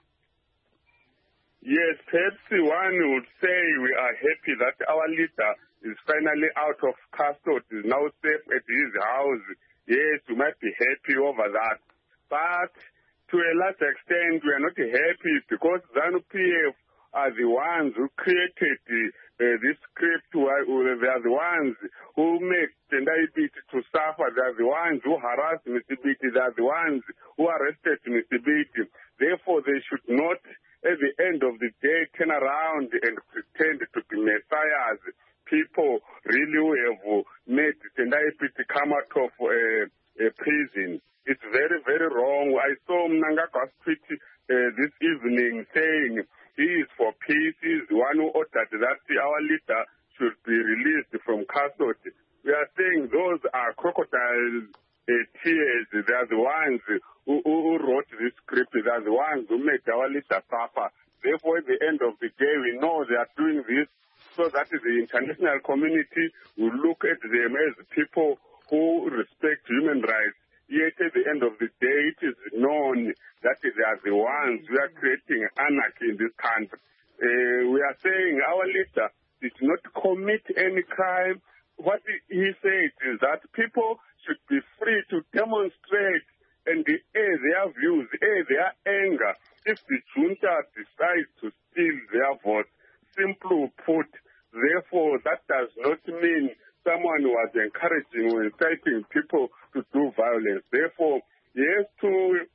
Yes, perhaps one would say we are happy that our leader is finally out of custody, is now safe at his house. Yes, we might be happy over that. But to a large extent, we are not happy because ZANU-P F are the ones who created the, uh, this script. They are the ones who make Tendai Bhithi to suffer. They are the ones who harass Mister Bhithi. They are the ones who arrested Mister Bhithi. Therefore, they should not, at the end of the day, turn around and pretend to be messiahs. People really have made Tendai Bhithi come out of uh, uh, prison. It's very, very wrong. I saw Mnangagwa's tweet uh, this evening saying he is for peace. He is the one who ordered that our leader should be released from custody. We are saying those are crocodile uh, tears. They are the ones who, who wrote this script. They are the ones who made our leader suffer. Therefore, at the end of the day, we know they are doing this so that the international community will look at them as people who respect human rights. Yet at the end of the day, it is known that they are the ones who are creating anarchy in this country. Uh, we are saying our leader did not commit any crime. What he said is that people should be free to demonstrate and air their views, air their anger. If the junta decides to steal their vote, simply put, therefore, that does not mean someone was encouraging or inciting people to do violence. Therefore, yes, to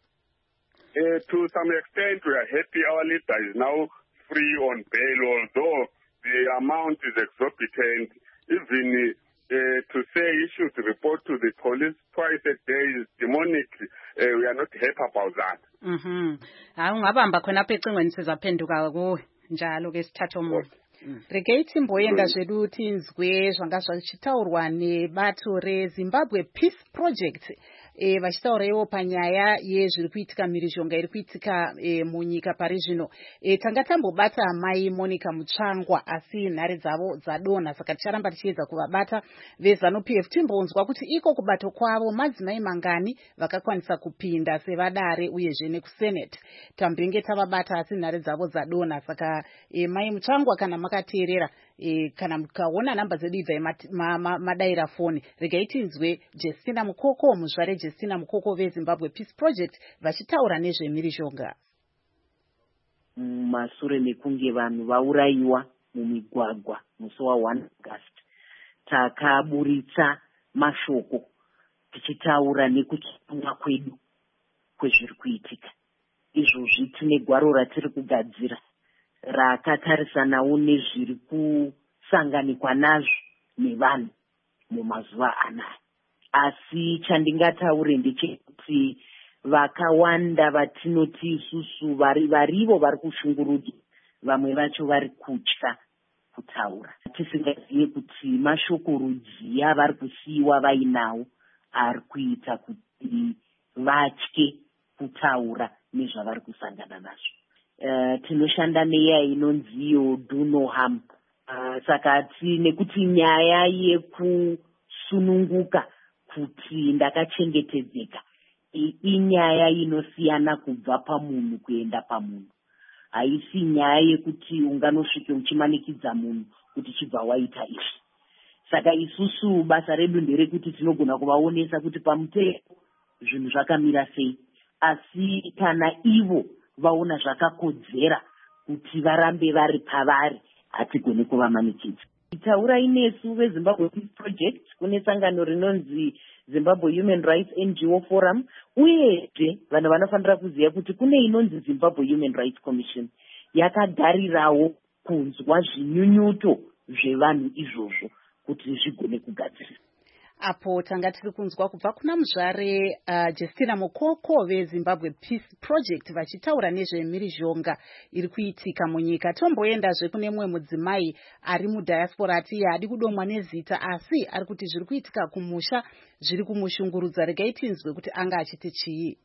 uh, to some extent, we are happy our leader is now free on bail, although the amount is exorbitant. Even uh, to say he should report to the police twice a day is demonic. Uh, we are not happy about that. Mhm. Hayi ungabamba khona apha ecingweni sizaphenduka kuwe njalo ke sithatha umuntu. Regate Mboyenda zvedu kuti nzwe zvanga zvichitaurwa nebato reZimbabwe Peace Project e, vachitaurewo panyaya yezviri kuitika mhirizhonga iri kuitika e, munyika pari zvino. E, tanga tambobata mai Monica Mutsvangwa asi nhare dzavo dzadonha saka ticharamba tichiedza kuvabata veZANU-P F timbonzwa kuti iko kubato kwavo madzimai mangani vakakwanisa kupinda sevadare uyezve nekusenate. Tambenge tavabata asi nhare dzavo dzadonha saka e, mai Mutsvangwa kana makateerera e, kana mukaona namba dzedu ibva ma, ma, madaira foni regai tinzwe Justina Mukoko muzvare Justina Mukoko veZimbabwe Peace Project vachitaura nezvemhirizhonga. Mashure mekunge vanhu vaurayiwa mumigwagwa musi wa one August takaburitsa mashoko tichitaura nekuchitungwa kwedu kwezviri kuitika. Izvozvi tine gwaro ratiri kugadzira rakatarisanawo nezviri kusanganikwa nazvo nevanhu mumazuva anaya. Asi chandingataure ndechekuti vakawanda vatinoti isusu vari varivo vari kushungurudzwa, vamwe vacho vari kutya kutaura, tisingazive kuti mashoko rudzi avari kusiyiwa vainawo ari kuita kuti vatye kutaura nezvavari kusangana nazvo. uh, tinoshanda neya inonziyo do no harm. Uh, saka ti nekuti nyaya yekusununguka kuti ndakachengetedzeka inyaya inosiyana kubva pamunhu kuenda pamunhu. Haisi nyaya yekuti unganosvike uchimanikidza munhu kuti chibva waita izvi. Saka isusu basa redu nderekuti tinogona kuvaonesa kuti pamutemo zvinhu zvakamira sei, asi kana ivo vaona zvakakodzera kuti varambe vari pavari hatigone kuvamanikidza. Taurai nesu veZimbabwe Peace Project kune sangano rinonzi Zimbabwe Human Rights N G O Forum, uyezve vanhu vanofanira kuziva kuti kune inonzi Zimbabwe Human Rights Commission yakagarirawo kunzwa zvinyunyuto zvevanhu izvozvo kuti zvigone kugadzirisa. Apo tanga tiri kunzwa kubva kuna muzvare uh, Justina Mukoko veZimbabwe Peace Project vachitaura nezvemhirizhonga iri kuitika munyika. Tomboendazve kune mumwe mudzimai ari mudiaspora ati haadi kudomwa nezita asi ari kuti zviri kuitika kumusha zviri kumushungurudza. Regai tinzwe kuti anga achiti chii.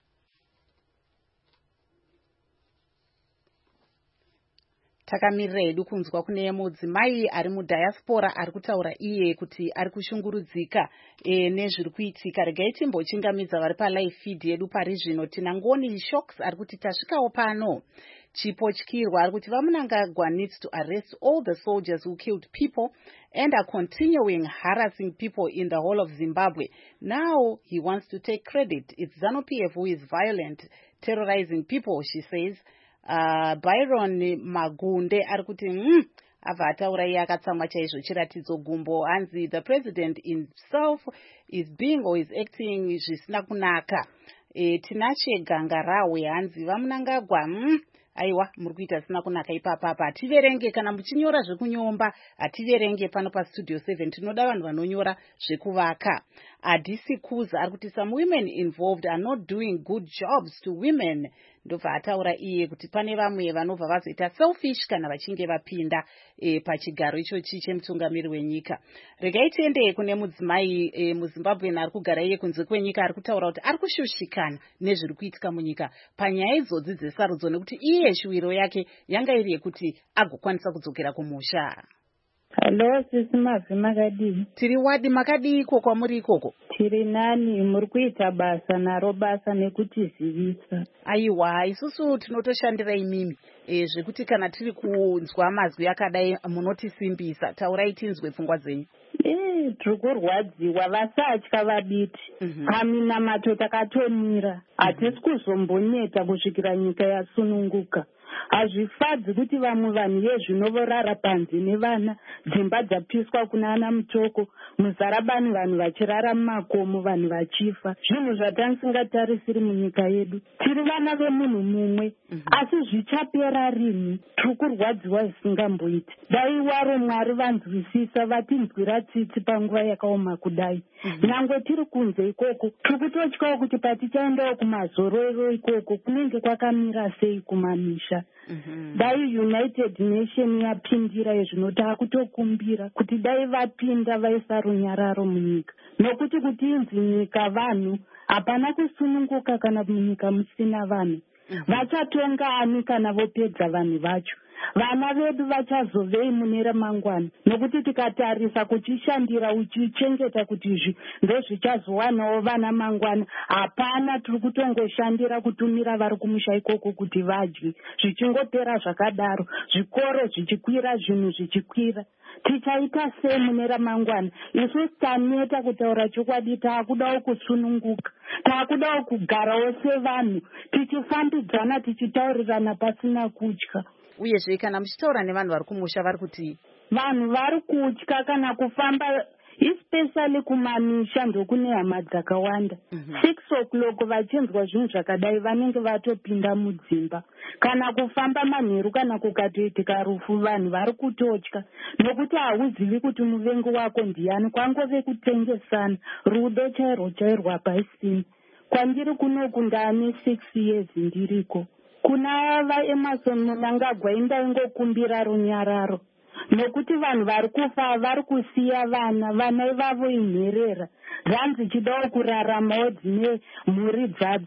Takamirira hedu kunzwa kune mudzimai ari mudiaspora ari kutaura iye kuti ari kushungurudzika e, nezviri kuitika. Regai timbochingamidza vari palive feed yedu pari zvino. Tina Ngoni Shocks ari kuti tasvikawo pano. Chipotyirwa ari kuti Vamunangagwa needs to arrest all the soldiers who killed people and are continuing harassing people in the whole of Zimbabwe. Now he wants to take credit. It's ZANU-P F who is violent, terrorizing people, she says. Uh, Byron Magunde ari kuti mm, abva ataura iye akatsamwa chaizvo chiratidzo gumbo hanzi the president himself is being or is acting zvisina kunaka. E, Tinashe Gangarawe hanzi Vamunangagwa mm, aiwa muri kuita zvisina kunaka ipapapa. Hativerenge kana muchinyora zvekunyomba, hativerenge pano pastudio seven. Tinoda vanhu vanonyora zvekuvaka. Adisi Kuza ari kuti some women involved are not doing good jobs to women. Ndobva ataura iye kuti pane vamwe vanobva vazoita selfish kana vachinge vapinda e, pachigaro ichochi chemutungamiri wenyika. Regai tiende kune mudzimai e, muZimbabwe ari kugara iye kunze kwenyika ari kutaura kuti ari kushushikana nezviri kuitika munyika panyaya idzodzi dzesarudzo nekuti iye shuwiro yake yanga iri yekuti agokwanisa kudzokera kumusha. Hello, sisi Mavi makadii? Tiri wadi makadii iko kwamuri ikoko? Tiri nani, muri kuita basa naro basa nekutizivisa. Aiwa, isusu tinotoshandira imimi. E, zvekuti kana tiri kunzwa mazwi akadai munotisimbisa. Taurai tinzwe pfungwa dzenyu. Eh, tiri kurwadziwa vasatya vabiti. Paminamato takatomira. Hatisi kuzombonyeta kusvikira nyika yasununguka. Hazvifadzi kuti vamwe vanhu yezvinovorara panze nevana, dzimba dzapiswa kuna ana mutoko, muzarabani vanhu vachirara mumakomo, vanhu vachifa. Zvinhu zvatanisingatarisi munyika yedu. Tiri vana vemunhu mumwe, asi zvichapera rini? Tiri kurwadziwa zvisingamboiti. Dai waro Mwari vanzwisisa vatinzwira tsitsi panguva yakaoma kudai. Nyangwe tiri kunze ikoko, tiri kutotyawo kuti patichaendawo kumazororo ikoko kunenge kwakamira sei kumamisha. Mm-hmm. Dai United Nation yapindira izvino takutokumbira kuti dai vapinda vaisa runyararo munyika, nokuti kuti inzi nyika vanhu hapana kusununguka kana munyika musina vanhu. Mm-hmm. Vachatonga ani kana vopedza vanhu vacho. Vana vedu vachazovei mune ramangwana, nokuti tikatarisa kuchishandira uchichengeta kuti izvi ndozvichazowanawo vana mangwana, hapana. Tiri kutongoshandira kutumira vari kumusha ikoko kuti vadye, zvichingopera zvakadaro, zvikoro zvichikwira, zvinhu zvichikwira. Tichaita sei mune ramangwana? Isu taneta kutaura chokwadi, taakudawo kusununguka, taakudawo kugarawo sevanhu, tichifambidzana tichitaurirana pasina kutya. Uyezve kana muchitaura nevanhu vari kumusha vari kuti vanhu vari kutya kana kufamba, especially kumamisha ndokune hama dzakawanda. Mm-hmm. six o'clock vachinzwa zvinhu zvakadai vanenge vatopinda mudzimba. Kana kufamba manheru kana kukatoitika rufu vanhu vari kutotya, nokuti hauzivi kuti muvengi wako ndiani. Kwangove kutengesana, rudo chairwo chairwo hapaisini. Kwandiri kunoku ndaane six years ndiriko. Kuna vaEmerson Mnangagwa indaingokumbira runyararo, nokuti vanhu vari kufa vari kusiya vana, vana ivavo inherera, zvanzi chidawo kuraramawo dzine mhuri dzadzo.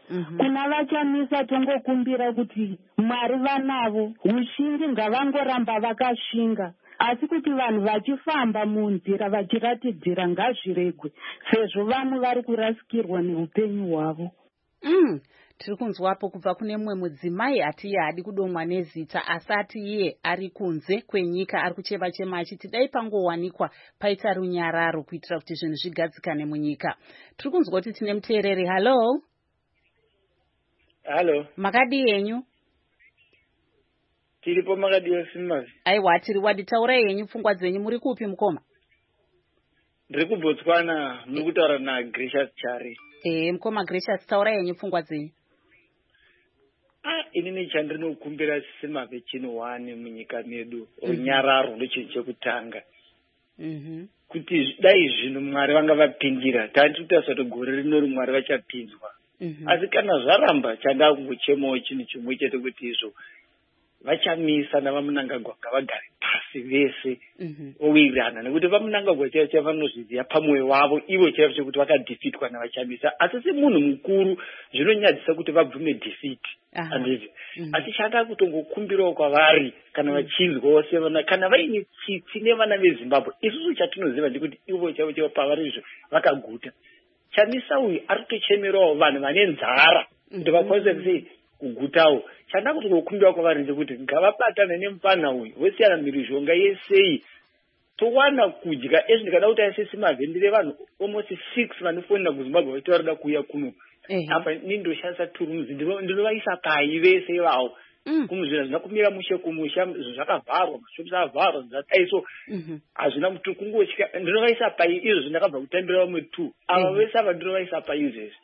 kuna vachamisa tongokumbira kuti Mwari vanavo ushingi ngavangoramba vakashinga asi kuti vanhu vachifamba munzira vachiratidzira ngazviregwe sezvo vamwe vari kurasikirwa neupenyu hwavo. Mm. Tiri kunzwapo kubva kune mumwe mudzimai ati haadi kudomwa nezita asati iye ari kunze kwenyika ari kucheva chema achiti dai pangowanikwa paita runyararo kuitira kuti zvinhu zvigadzikane munyika. Tiri kunzwa kuti tine muteereri. Hello. Hello. Makadi yenyu? Tiripo makadi yosimazi. Aiwa tiri wadi taurai yenyu pfungwa dzenyu muri kupi mukoma? Ndiri kuBotswana muri kutaura na Gracious Chari. Eh mukoma Gracious taurai yenyu pfungwa dzenyu. Ah inini chandinokumbira simave chino wani munyika medu runyararo ndochinhu chekutanga. Mhm. Kuti dai zvinhu Mwari vanga vapindira tanditaura kuti gore rino Mwari vachapinzwa. Asi kana zvaramba changa kungochemawo chinhu chimwe chete kuti izvo vachamisa navamunangagwa ngavagare pasi vese owirirana nekuti vamunangagwa chaivo chaivo vanozviziva pamwoyo wavo ivo chaivo chekuti vakadhifitwa navachamisa asi semunhu mukuru zvinonyadzisa kuti vabvume dhifiti andizvo asi changa kutongokumbirawo kwavari kana vachinzwawo sevana kana vaine tsitsi nevana veZimbabwe isusu chatinoziva ndekuti ivo chaivo chaivo pavarizvo vakaguta chamisa uyu ari kutochemerawo vanhu vane nzara kuti vakwanise kusei kugutawo chanda kuti kukumbira kwavari ndekuti ngavabatane nemufana uyu vosiyana mhirizhonga yesei towana kudya ezvi ndikada kuti aise simavhendire vanhu almost six vanofonera kuZimbabwe vachiti varida kuuya kuno apa ini ndoshandisa turumuzi ndinovaisa pai vese ivavo kumuzvina zvina kumira mushe kumusha zvakavharwa mashopusi avharwa zvatai so hazvina mutu kungotya ndinovaisa pai izvo zvindakabva kutambira vamwe two ava vese ava ndinovaisa pai izvezvi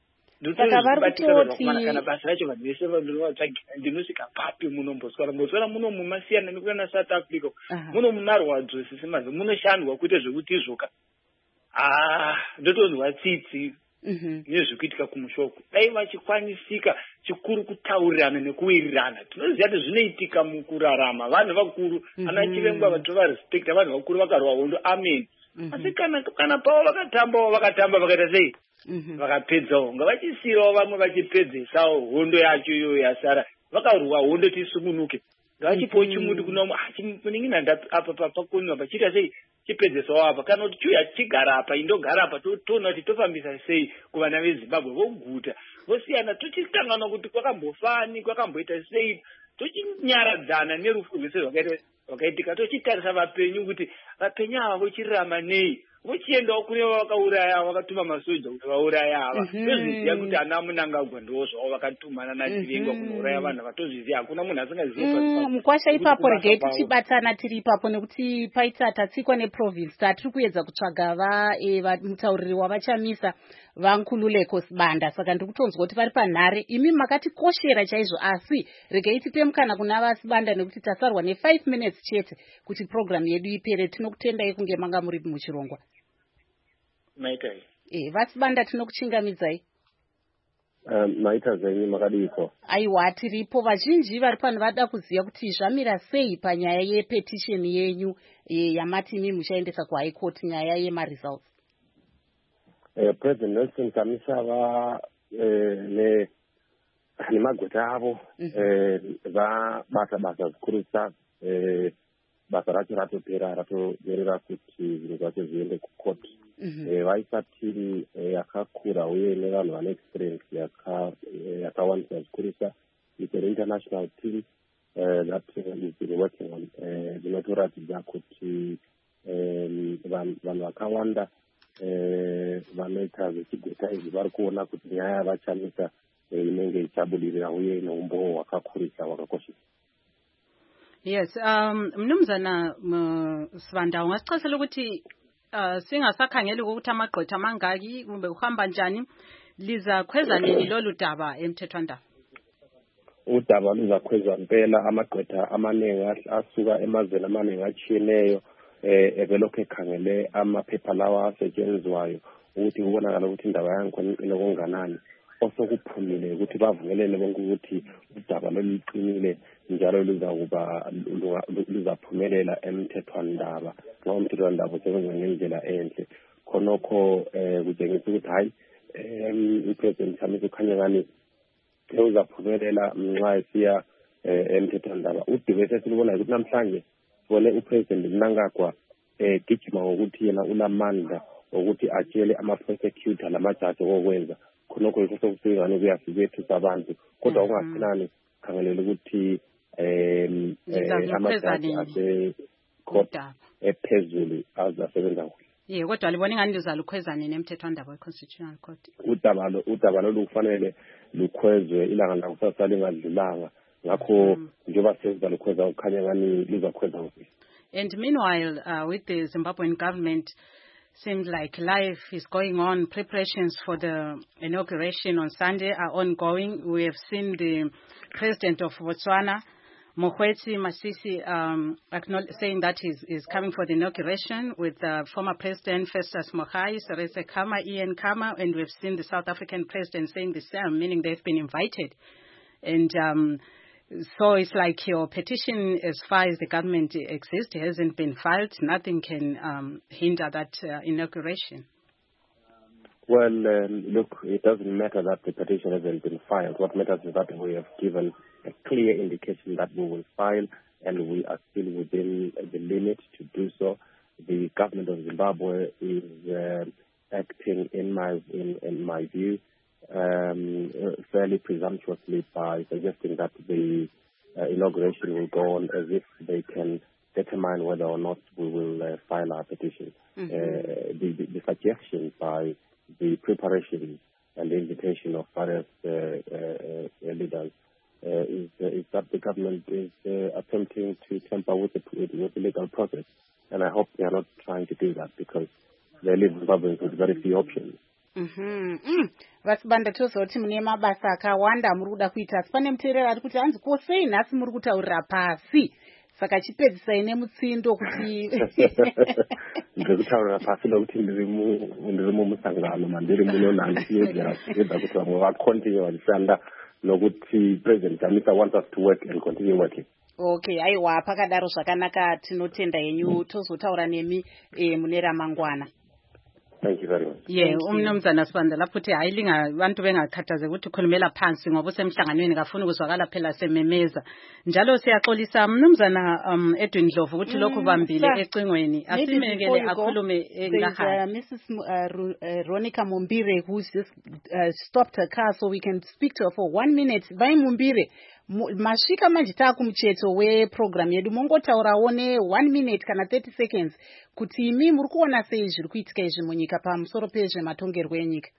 kana basa racho vanhu vese vandinovatsvagira ndinosvika papi muno Botswana Botswana muno mumasiyana nekuna South Africa muno munarwadzo sisimazi munoshandwa kuite zvekuti izvoka ah ndotonzwa tsitsi nezvekuitika kumushoko dai vachikwanisika chikuru kutaurirana nekuwirirana tinoziva kuti zvinoitika mukurarama vanhu vakuru ana chirengwa vatovarespekta vanhu vakuru vakarwa hondo amen asi kana kana pavo vakatambawo vakatamba vakaita sei vakapedzawo ngavachisirawo vamwe vachipedzesawo hondo yacho iyoyo yasara vakarwa hondo tisumunuke ngavachipawo chimuti kunomwe muningina apa papakoniwa pachiita sei chipedzesawo apa kana kuti chiuya chigara apa indogara apa toona kuti tofambisa sei kuvana veZimbabwe voguta vosiyana tochikanganwa kuti kwakambofani kwakamboita sei tochinyaradzana nerufu rwese rwakaitika tochitarisa vapenyu kuti vapenyu ava vochirarama nei vochiendawo kune vakauraya vakatuma masoja kuti vauraya ava tozviziva kuti ana Munangagwa ndiwo zvavo vakatumana naDirengwa kunouraya vanhu vatozviziva hakuna munhu asingazivi mukwasha ipapo regai tichibatana tiri ipapo nekuti paita tatsikwa neprovince tatiri kuedza kutsvaga mutauriri wavachamisa vaNkululeko Sibanda saka ndiri kutonzwa kuti vari panhare imi makatikoshera chaizvo asi regai tipe mukana kuna vaSibanda nekuti tasarwa ne five minutes chete kuti program yedu ipere tinokutendai kunge manga muri muchirongwa maitai eh vaSibanda tinokuchingamidzai um maita zvenyu makadiko aiwa tiripo vazhinji vari pano vada kuziva kuti zvamira sei panyaya yepetition yenyu e, yamati imi muchaendesa kuhigh court nyaya yemaresults eh President Nelson Chamisa va eh ne nemagweta avo eh vabasa basa zikurusa eh basa racho ratopera ratoderera kuti zvinhu zvacho zviende kucourt vaisatiri yakakura uye nevanhu vane experience yakawandisa zvikurisa with an international team that is been working on zvinotoratidza kuti vanhu vakawanda vanoita zvechigweta izvi vari kuona kuti nyaya yavachamisa inenge ichabudirira uye neumbowo hwakakurisa hwakakoshesa. Yes, um mnumzana Sibanda ungasichasela ukuthi uh singasakhangeli ukuthi amagqwetha amangaki kumbe uhamba njani liza khweza nini lolu daba emthethwandaba? Udaba luzakhwezwa impela amagqwetha amaningi asuka emazweni amaningi achiyeneyo eh evelokhe ekhangele amaphepha lawa asetshenzwayo ukuthi kubonakala ukuthi indaba yankhona iqine konganani osokuphumile ukuthi bavumelene bonke ukuthi udaba loluqinile njalo luzakuba luzaphumelela emthethwandaba ngoba umthethwandaba usebenza ngendlela enhle khonokho eh kutshengisa ukuthi hayi um upresident Thamiso Khanyangani uzaphumelela nxa esiya emthethwandaba. Udebate esilibonayo ukuthi namhlanje sibone upresident Mnangagwa egijima ngokuthi yena ulamandla ukuthi atshele ama-prosecutor lamajaji okokwenza khonokho yikho sokusingane kuyafika abantu kodwa ungaqinani khangelela ukuthi um amajaji ase-court ephezulu asebenza kuhle. Ye kodwa libona ingani lizalukhwezane nemthethwandaba we-Constitutional Court. Udaba lo udaba lo lufanele lukhwezwe ilanga lakusasa lingadlulanga ngakho njengoba sezalukhweza ukhanya ngani lizakhweza kuhle. And meanwhile, uh, with the Zimbabwean government, seems like life is going on. Preparations for the inauguration on Sunday are ongoing. We have seen the president of Botswana, Mokgweetsi Masisi, um, saying that he's, he's coming for the inauguration with uh, former President Festus Mogae, Seretse Khama, Ian Khama, and we've seen the South African president saying the same, meaning they've been invited. And um, so it's like your petition, as far as the government exists, hasn't been filed. Nothing can um, hinder that uh, inauguration. Well, um, look, it doesn't matter that the petition hasn't been filed. What matters is that we have given a clear indication that we will file, and we are still within the limit to do so. The government of Zimbabwe is uh, acting, in my in, in my view, um, fairly presumptuously by suggesting that the uh, inauguration will go on as if they can determine whether or not we will uh, file our petition. Mm-hmm. uh, the, the, the suggestion by the preparation and the invitation of various uh, uh, leaders uh, is, uh, is that the government is uh, attempting to tamper with the, with the legal process. And I hope they are not trying to do that because they live in Zimbabwe with very few options. Vasibanda tozoti mune mabasa akawanda muri kuda kuita asi pane muteereri ari kuti hanzi kosei nhasi muri kutaurira pasi saka chipedzisai nemutsindo kuti ndikutaurira pasi nokuti ndiri mumusangano mandiri muno nhandiyedza kuti vamwe vacontinue vachishanda nokuti president Chamisa wants us to work and continue working. Okay, aiwa pakadaro zvakanaka tinotenda henyu tozotaura nemi eh, mune ramangwana. Thank you very much. Yeah, umnumzana Sibanda lapho uthi hayi linga abantu bengakhathaze ukuthi ukhulumela phansi ngoba usemhlanganweni kafuna ukuzwakala phela sememeza. Njalo siyaxolisa umnumzana um, Edwin Dlovu ukuthi lokhu bambile ecingweni asimekele akhulume engahaya. Missus Uh, Ronica Mumbire who's just uh, stopped her car so we can speak to her for one minute. Vai Mumbire masvika manje taakumucheto weprogram yedu mongotaurawo ne one minute kana thirty seconds kuti imi muri kuona sei zviri kuitika izvi munyika pamusoro pezvematongerwo enyika.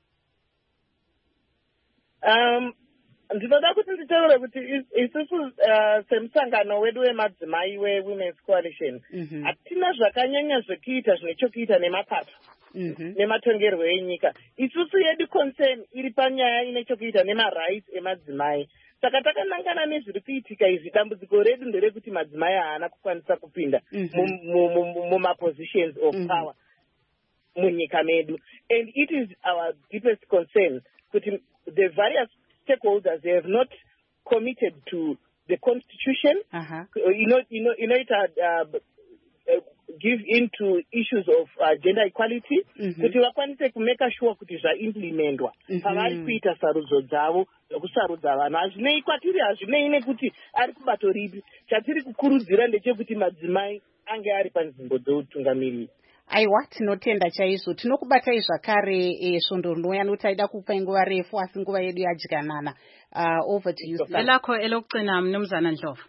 Um, ndinoda kuti nditaure kuti isusu semusangano wedu wemadzimai weWomen's Coalition hatina zvakanyanya zvekuita zvine chokuita nemapato nematongerwo enyika. Isusu yedu concern iri panyaya ine chokuita nemarights emadzimai. Saka takanangana nezviri kuitika izvi dambudziko redu nderekuti madzimai haana kukwanisa kupinda mumapositions of power munyika medu. And it is our deepest concern kuti the various stakeholders they have not committed to the constitution, uh-huh. you know, you know, you know, it had, uh, uh, give into issues of uh, gender equality, kuti vakwanise kumeka sure kuti zvaimplementwa pavari kuita sarudzo dzavo nokusarudza vanhu. Hazvinei kwatiri, hazvinei nekuti ari kubato ripi. Chatiri kukurudzira ndechekuti madzimai ange ari panzvimbo dzeutungamiriri. Aiwa, tinotenda chaizvo. Tinokubatai zvakare e, svondo rinoya nokuti taida kupa nguva refu asi nguva yedu yadyanana. Uh, over to you. Elakho elokugcina mnumzana Dlovu.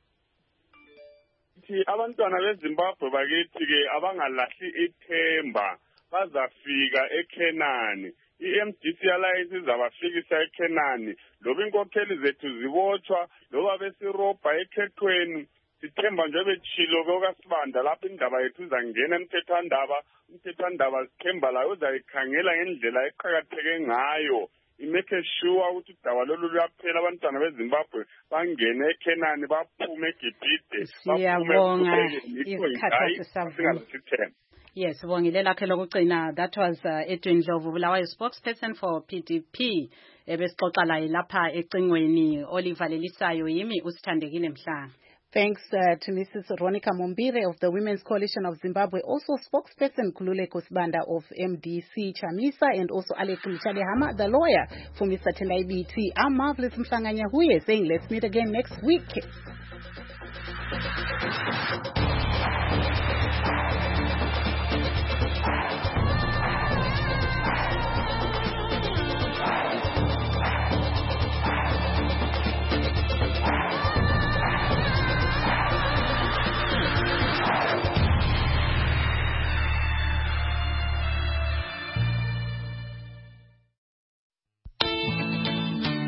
Abantwana beZimbabwe bakithi ke abangalahli ithemba bazafika eKenani. I-M D C Alliance izabafikisa eKenani. Loba inkokheli zethu zibotshwa, loba besirobha ekhethweni, sithemba nje betshilo kokasibanda lapho indaba yethu izangena emthethwandaba, umthethwandaba sithemba layo uzayikhangela ngendlela eqhakatheke ngayo. Imeke sure ukuthi udaba lolu luyaphela abantwana beZimbabwe bangene eKenani baphume eGibhite siyabonga isikhathi sesavuma. Yes, sibongile lakhe lokugcina. That was uh, Edwin Dlovu, Bulawayo spokesperson for P D P. Ebesixoxa laye lapha ecingweni Oliver Lelisayo yimi usithandekile Mhlanga. Thanks uh, to Missus Ronica Mombire of the Women's Coalition of Zimbabwe, also spokesperson Kululeko Sibanda of M D C Chamisa, and also Alex Mchadehama, the lawyer for Mister Tendai B T. I'm Marvelous Mhlanganya Huye saying let's meet again next week.